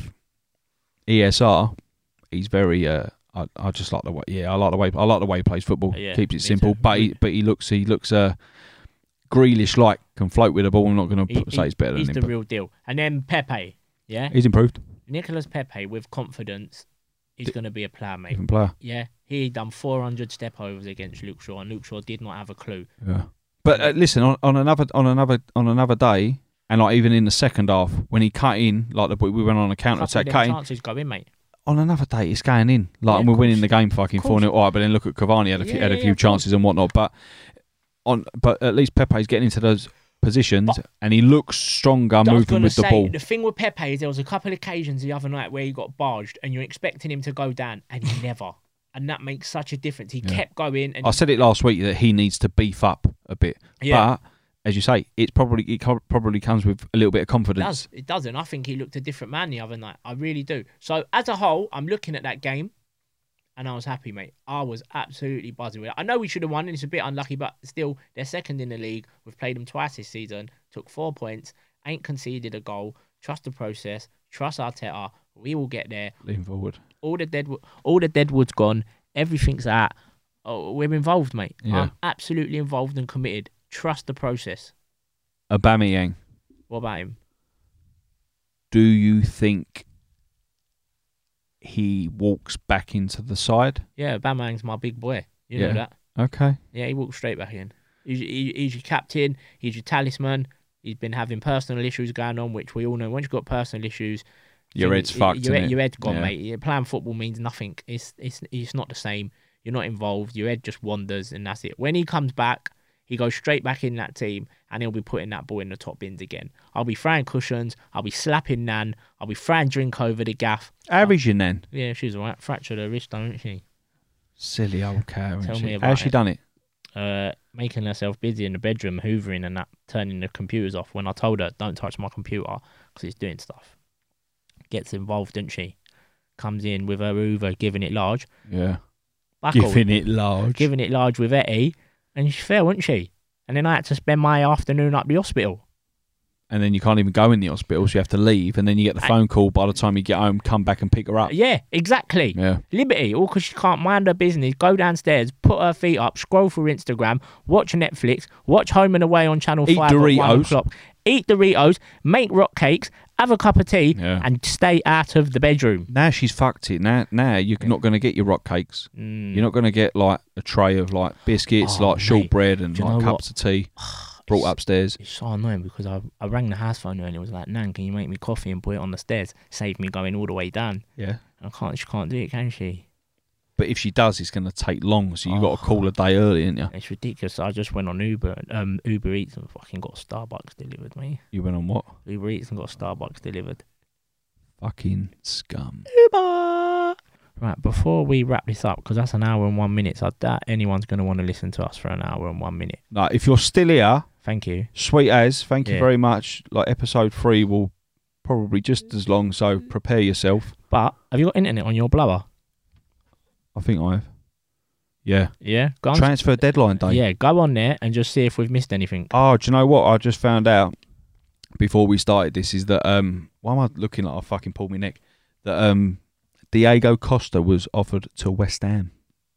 ESR, he's very. I just like the way. Yeah, I like the way he plays football. Yeah, keeps it simple, but he looks Grealish like, can float with the ball. I'm not going to say he's better than him. He's the real deal. And then Pepe, yeah, he's improved. Nicolas Pepe with confidence. He's going to be a player, mate. Different player. Yeah, he done 400 step overs against Luke Shaw, and Luke Shaw did not have a clue. Yeah, but listen, on another day, and like even in the second half when he cut in, like we went on a counter attack, chances go in, mate. On another day, it's going in. Like, and we're winning the game fucking 4-0. All right, but then look at Cavani, had a few chances and whatnot. But at least Pepe's getting into those positions, and he looks stronger moving with the ball. The thing with Pepe is there was a couple of occasions the other night where he got barged, and you're expecting him to go down, and he never. And that makes such a difference. He kept going. And I said it last week that he needs to beef up a bit. Yeah. But as you say, it probably comes with a little bit of confidence. It doesn't. I think he looked a different man the other night. I really do. So as a whole, I'm looking at that game, and I was happy, mate. I was absolutely buzzing with it. I know we should have won, and it's a bit unlucky, but still, they're second in the league. We've played them twice this season, took 4 points, ain't conceded a goal. Trust the process. Trust Arteta. We will get there. Lean forward. All the deadwood's gone. Everything's out. Oh, we're involved, mate. Yeah. I'm absolutely involved and committed. Trust the process. Aubameyang. What about him? Do you think he walks back into the side? Yeah, Aubameyang's my big boy. You know that. Okay. Yeah, he walks straight back in. He's your captain. He's your talisman. He's been having personal issues going on, which we all know. Once you've got personal issues, your head's fucked. Your head's gone, mate. Playing football means nothing. It's not the same. You're not involved. Your head just wanders, and that's it. When he comes back, he goes straight back in that team, and he'll be putting that ball in the top bins again. I'll be throwing cushions. I'll be slapping Nan. I'll be throwing drink over the gaff. How's your Nan? Yeah, she's all right. Fractured her wrist, don't she? Silly old cow. Tell me about How's she done it? Making herself busy in the bedroom, hoovering and that, turning the computers off. When I told her, don't touch my computer because it's doing stuff. Gets involved, doesn't she? Comes in with her hoover, giving it large. Yeah. Giving it large with Etty. And she fell, wasn't she? And then I had to spend my afternoon at the hospital. And then you can't even go in the hospital, so you have to leave. And then you get the phone call by the time you get home, come back and pick her up. Yeah, exactly. Yeah. Liberty, all because she can't mind her business. Go downstairs, put her feet up, scroll through Instagram, watch Netflix, watch Home and Away on Channel 5 at 1 o'clock. Eat Doritos, make rock cakes, have a cup of tea, and stay out of the bedroom. Now she's fucked it. Now you're not going to get your rock cakes. You're not going to get like a tray of like biscuits, shortbread and like cups of tea brought upstairs. It's so annoying because I rang the house phone and it was like, Nan, can you make me coffee and put it on the stairs? Save me going all the way down. Yeah. She can't do it, can she? But if she does, it's going to take long, so you've got to call a day early, ain't you? It's ridiculous. I just went on Uber Eats and fucking got Starbucks delivered, mate. You went on what? Uber Eats and got Starbucks delivered. Fucking scum. Uber! Right, before we wrap this up, because that's an hour and 1 minute, so I doubt anyone's going to want to listen to us for an hour and 1 minute. No, if you're still here... Thank you. Sweet as, thank you very much. Like, episode 3 will probably just as long, so prepare yourself. But, have you got internet on your blower? I think I have. Yeah. Yeah? Go on. Transfer deadline day. Yeah, go on there and just see if we've missed anything. Oh, do you know what? I just found out before we started this is that, why am I looking like I fucking pulled my neck? That Diego Costa was offered to West Ham.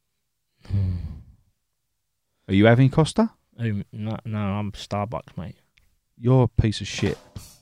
Are you having Costa? No, I'm Starbucks, mate. You're a piece of shit.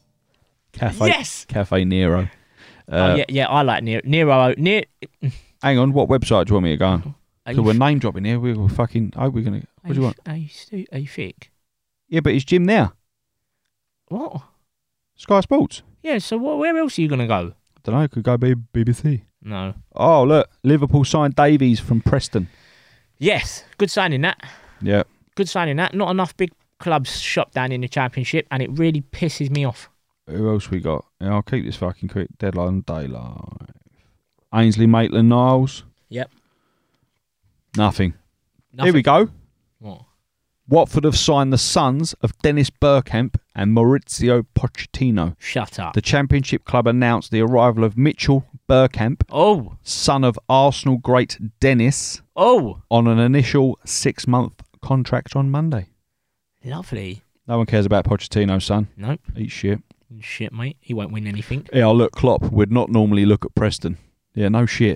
Cafe Nero. Yeah, I like Nero. Hang on, what website do you want me to go on? So we're name dropping here. We're fucking. Oh, we're gonna. What do you want? Are you thick? Yeah, but is Jim there? What? Sky Sports. Yeah, so where else are you going to go? I don't know. Could go BBC. No. Oh, look. Liverpool signed Davies from Preston. Yes, good signing that. Yeah. Good signing that. Not enough big clubs shop down in the Championship, and it really pisses me off. Who else we got? Yeah, I'll keep this fucking quick. Deadline day live. Ainsley Maitland-Niles. Yep. Nothing. Here we go. What? Watford have signed the sons of Dennis Bergkamp and Maurizio Pochettino. Shut up. The Championship club announced the arrival of Mitchell Bergkamp, Oh. son of Arsenal great Dennis, Oh. on an initial 6-month contract on Monday. Lovely. No one cares about Pochettino, son. Nope. Eat shit. Shit, mate. He won't win anything. Yeah, look, Klopp would not normally look at Preston. Yeah, no shit.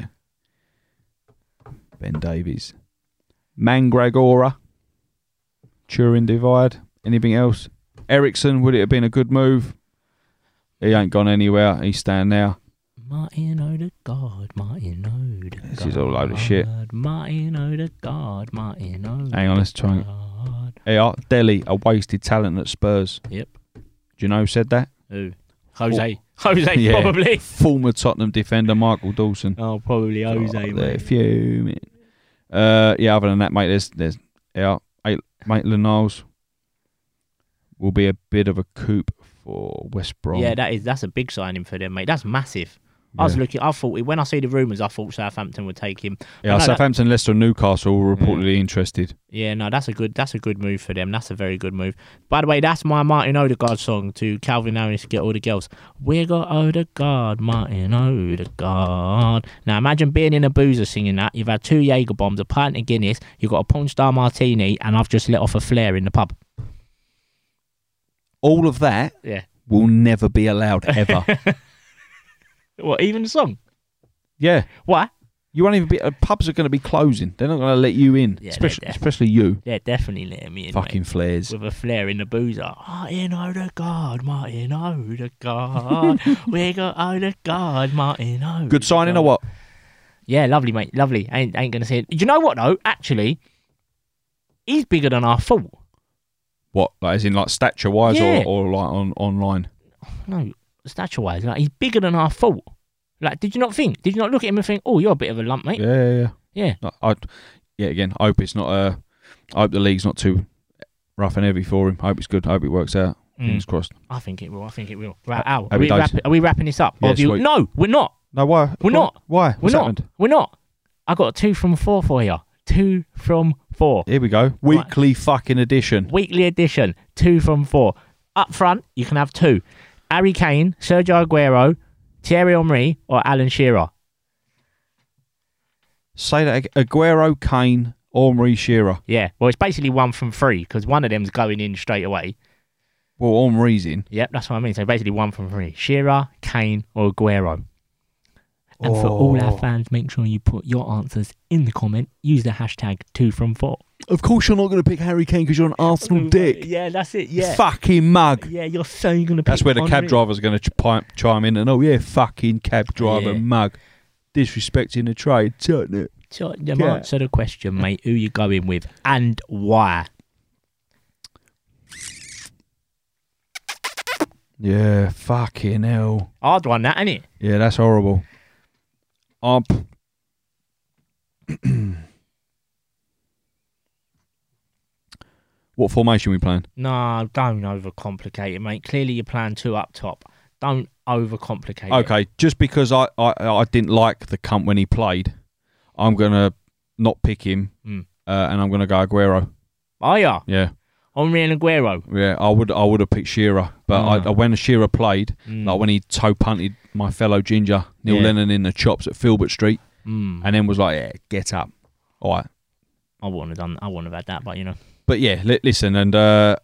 Ben Davies. Mandragora. Turin divide. Anything else? Ericsson, would it have been a good move? He ain't gone anywhere. He's staying now. Martin Odegaard, Martin Odegaard. This is all a load of shit. Martin Odegaard, Martin Odegaard. Hang on, let's try and... Delhi, a wasted talent at Spurs. Yep. Do you know who said that? Who? Jose. Jose, Yeah. probably. Former Tottenham defender Michael Dawson. Oh, probably Jose, They're mate. fuming. Other than that, mate, there's Maitland-Niles will be a bit of a coup for West Brom. Yeah, that's a big signing for them, mate. That's massive. I thought when I see the rumours, I thought Southampton would take him. Yeah, Southampton, Leicester, and Newcastle were reportedly interested. Yeah, no, that's a good move for them. That's a very good move. By the way, that's my Martin Odegaard song to Calvin Harris to get all the girls. We got Odegaard, Martin Odegaard. Now imagine being in a boozer singing that. You've had 2 Jaeger bombs, a pint of Guinness, you've got a Porn Star Martini, and I've just let off a flare in the pub. All of that will never be allowed, ever. What, even the song? Yeah. What? You won't even be... pubs are going to be closing. They're not going to let you in. Yeah, especially you. Yeah, definitely let me in, Fucking mate. flares. With a flare in the boozer. Martin Odegaard, Martin Odegaard. We got Odegaard, Martin Odegaard. Good signing or what? Yeah, lovely, mate. Lovely. Ain't going to say it. Do you know what, though? Actually, he's bigger than I thought. What? Like, as in, like, stature-wise Yeah. or like, online? No, stature-wise. Like, he's bigger than I thought. Like, did you not think? Did you not look at him and think, oh, you're a bit of a lump, mate? Yeah. Yeah. Again, I hope it's not... I hope the league's not too rough and heavy for him. I hope it's good. I hope it works out. Fingers crossed. I think it will. Right, Al, Are we wrapping this up? Yeah, sweet. No, we're not. No, why? We're not. Why? What's happened? We're not. I got a 2 from 4 for you. 2 from 4. Here we go. Weekly fucking edition. Weekly edition. 2 from 4. Up front, you can have 2. Harry Kane, Sergio Aguero, Thierry Henry, or Alan Shearer. Say that again. Aguero, Kane, Henry, Shearer. Yeah. Well, it's basically 1 from 3 because one of them's going in straight away. Well, Henry's in. Yep, that's what I mean. So basically 1 from 3. Shearer, Kane, or Aguero. And for all our fans, make sure you put your answers in the comment. Use the hashtag 2 from 4. Of course you're not going to pick Harry Kane because you're an Arsenal dick. Yeah, that's it. Yeah. Fucking mug. Yeah, you're so going to pick That's where the cab Henry. driver's going to chime in and, fucking cab driver mug. Disrespecting the trade. Certainly. So, answer the question, mate. Who you going with and why? Yeah, fucking hell. Hard one, that, ain't it? Yeah, that's horrible. What formation we playing? No, don't overcomplicate it, mate. Clearly you're playing 2 up top. Don't overcomplicate it. Okay, just because I didn't like the cunt when he played, I'm going to not pick him and I'm going to go Aguero. Are ya? Yeah. Henry and Aguero? Yeah, I would have picked Shearer. But when Shearer played, like when he toe punted my fellow ginger, Neil Lennon, in the chops at Filbert Street, and then was like, get up. All right. I wouldn't have had that, but you know. But yeah, listen, and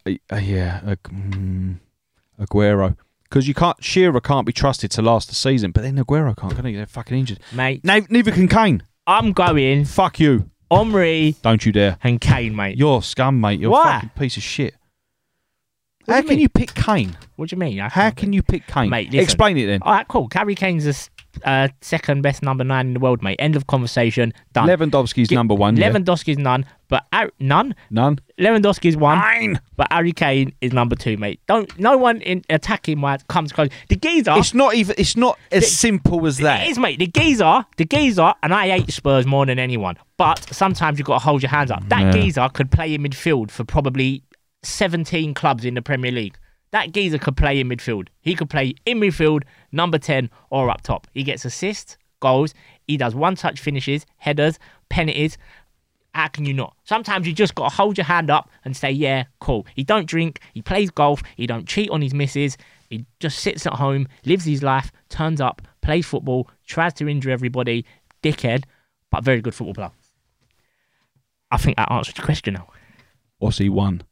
Aguero. Because Shearer can't be trusted to last the season, but then Aguero can't, can he? They're fucking injured. Mate. Neither can Kane. I'm going Fuck you. Henry Don't you dare. and Kane, mate. You're scum, mate. You're a fucking piece of shit. How can you pick Kane? What do you mean? How can you pick Kane? Mate, listen. Explain it then. All right, cool. Harry Kane's the second best number 9 in the world, mate. End of conversation. Done. Lewandowski's number 1. Lewandowski's none, but none. Lewandowski's 1. 9. But Harry Kane is number 2, mate. No one in attacking wise comes close. The geezer. It's not as simple as that. It is, mate. The geezer, and I hate Spurs more than anyone. But sometimes you've got to hold your hands up. That geezer could play in midfield for probably 17 clubs in the Premier League. That geezer could play in midfield. He could play in midfield, number 10, or up top. He gets assists, goals. He does one-touch finishes, headers, penalties. How can you not? Sometimes you just got to hold your hand up and say, yeah, cool. He don't drink. He plays golf. He don't cheat on his missus. He just sits at home, lives his life, turns up, plays football, tries to injure everybody. Dickhead, but very good football player. I think that answers the question now. What's he won?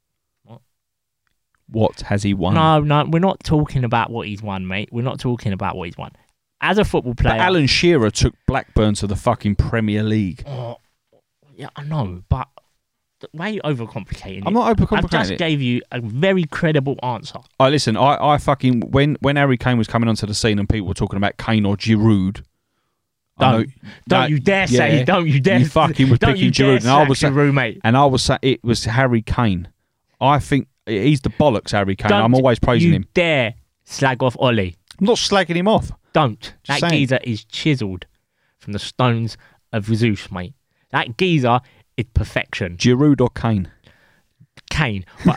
What has he won? No, we're not talking about what he's won, mate. We're not talking about what he's won. As a football player... But Alan Shearer took Blackburn to the fucking Premier League. Yeah, I know, but why are you overcomplicating it? I'm not overcomplicating it. I just gave you a very credible answer. Listen, I fucking... When Harry Kane was coming onto the scene and people were talking about Kane or Giroud... Don't you dare say... Don't you dare... You fucking was picking Giroud. And I was saying it was Harry Kane. I think... He's the bollocks, Harry Kane. I'm always praising him. Dare slag off Ollie. I'm not slagging him off. Don't. That geezer is chiselled from the stones of Zeus, mate. That geezer is perfection. Giroud or Kane? Kane. But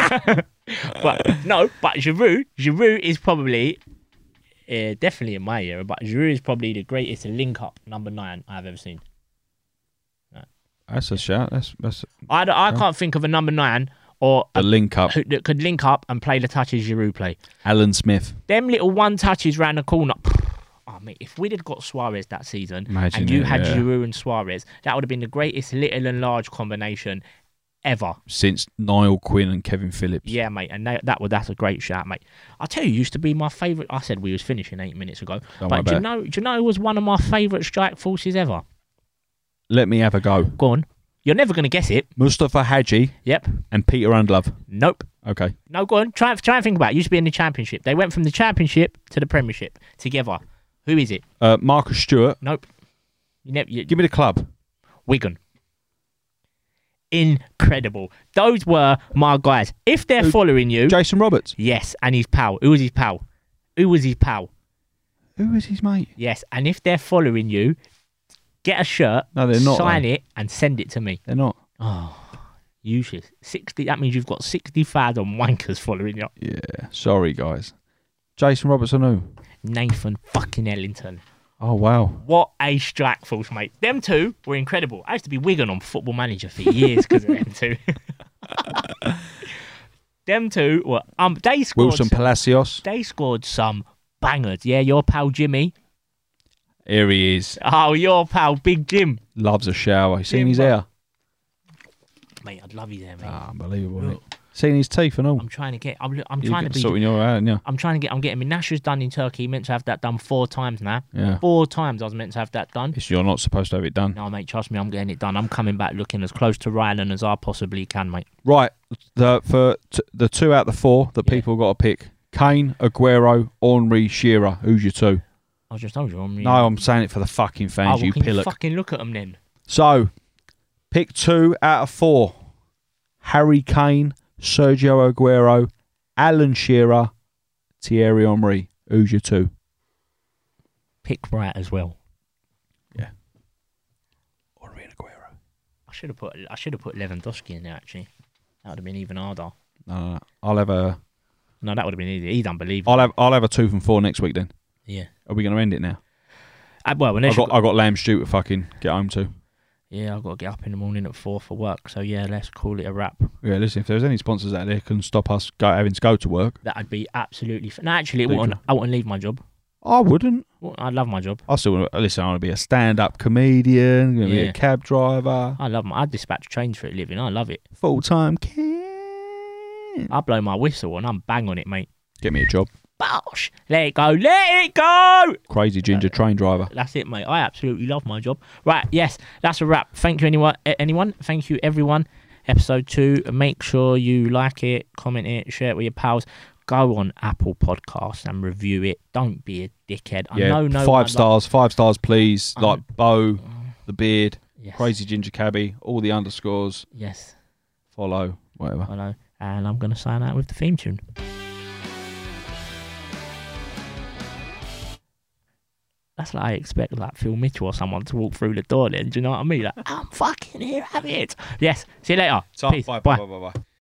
Giroud is probably, definitely in my era, but Giroud is probably the greatest link-up number 9 I've ever seen. Right. That's a shout. I can't think of a number 9 or a link up that could link up and play the touches Giroud play. Alan Smith. Them little one touches round the corner. Oh, mate, if we'd have got Suarez that season and you had Giroud and Suarez, that would have been the greatest little and large combination ever. Since Niall Quinn and Kevin Phillips. Yeah, mate, and that's a great shout, mate. I'll tell you, used to be my favourite. I said we was finishing 8 minutes ago. But do you know it was one of my favourite strike forces ever? Let me have a go. Go on. You're never going to guess it. Mustafa Hadji. Yep. And Peter Undlove. Nope. Okay. No, go on. Try and think about it. It used to be in the Championship. They went from the Championship to the Premiership together. Who is it? Marcus Stewart. Nope. Give me the club. Wigan. Incredible. Those were my guys. If they're following you... Jason Roberts. Yes, and his pal. Who was his pal? Who was his mate? Yes, and if they're following you... Get a shirt, no, they're not, sign it, and send it to me. They're not. Oh, useless. 60. That means you've got 60,000 wankers following you. Yeah. Sorry, guys. Jason Robertson, who? Nathan fucking Ellington. Oh, wow. What a strike force, mate. Them two were incredible. I used to be Wigan on Football Manager for years because of them two. Them two were... they scored Wilson Palacios. They scored some bangers. Yeah, your pal Jimmy... Here he is. Oh, your pal, Big Jim. Loves a shower. You seen his hair? Mate, I'd love his hair, mate. Unbelievable, isn't it? Seen his teeth and all? I'm trying to get... I'm trying to be... Sorting your hair, yeah. I'm getting my Nash's done in Turkey. Meant to have that done 4 times now. Yeah. 4 times I was meant to have that done. You're not supposed to have it done. No, mate, trust me, I'm getting it done. I'm coming back looking as close to Ryland as I possibly can, mate. Right. For the 2 out of the 4 that people got to pick, Kane, Aguero, Henry, Shearer. Who's your 2? I just told you. No, I'm saying it for the fucking fans, you pillock. Fucking look at them then. So, pick 2 out of 4. Harry Kane, Sergio Aguero, Alan Shearer, Thierry Henry. Who's your 2? Pick right as well. Yeah. Henry and Aguero. I should have put Lewandowski in there actually. That would have been even harder. No. I'll have a... No, that would have been easy. He's unbelievable. I'll have a 2 from 4 next week then. Yeah. Are we going to end it now? Well, I got lamb stew to fucking get home to. Yeah, I've got to get up in the morning at 4 for work. So yeah, let's call it a wrap. Yeah, listen, if there's any sponsors out there who can stop us having to go to work, that'd be absolutely. No, actually, I wouldn't leave my job. I wouldn't. Well, I love my job. I still listen. I want to be a stand-up comedian. Going to be a cab driver. I dispatch trains for a living. I love it. Full-time I blow my whistle and I'm bang on it, mate. Get me a job. Bosh! Let it go! Let it go! Crazy ginger train driver. That's it, mate. I absolutely love my job. Right, yes, that's a wrap. Thank you, anyone. Thank you, everyone. episode 2. Make sure you like it, comment it, share it with your pals. Go on Apple Podcasts and review it. Don't be a dickhead. I know no 5 stars, 5 stars, please. Like Bo, the beard, yes. Crazy Ginger Cabby, all the underscores. Yes. Follow, whatever. Follow. And I'm going to sign out with the theme tune. That's like I expect like Phil Mitchell or someone to walk through the door then. Do you know what I mean? Like, I'm fucking here, have it. Yes. See you later. Peace. Bye. Bye. Bye.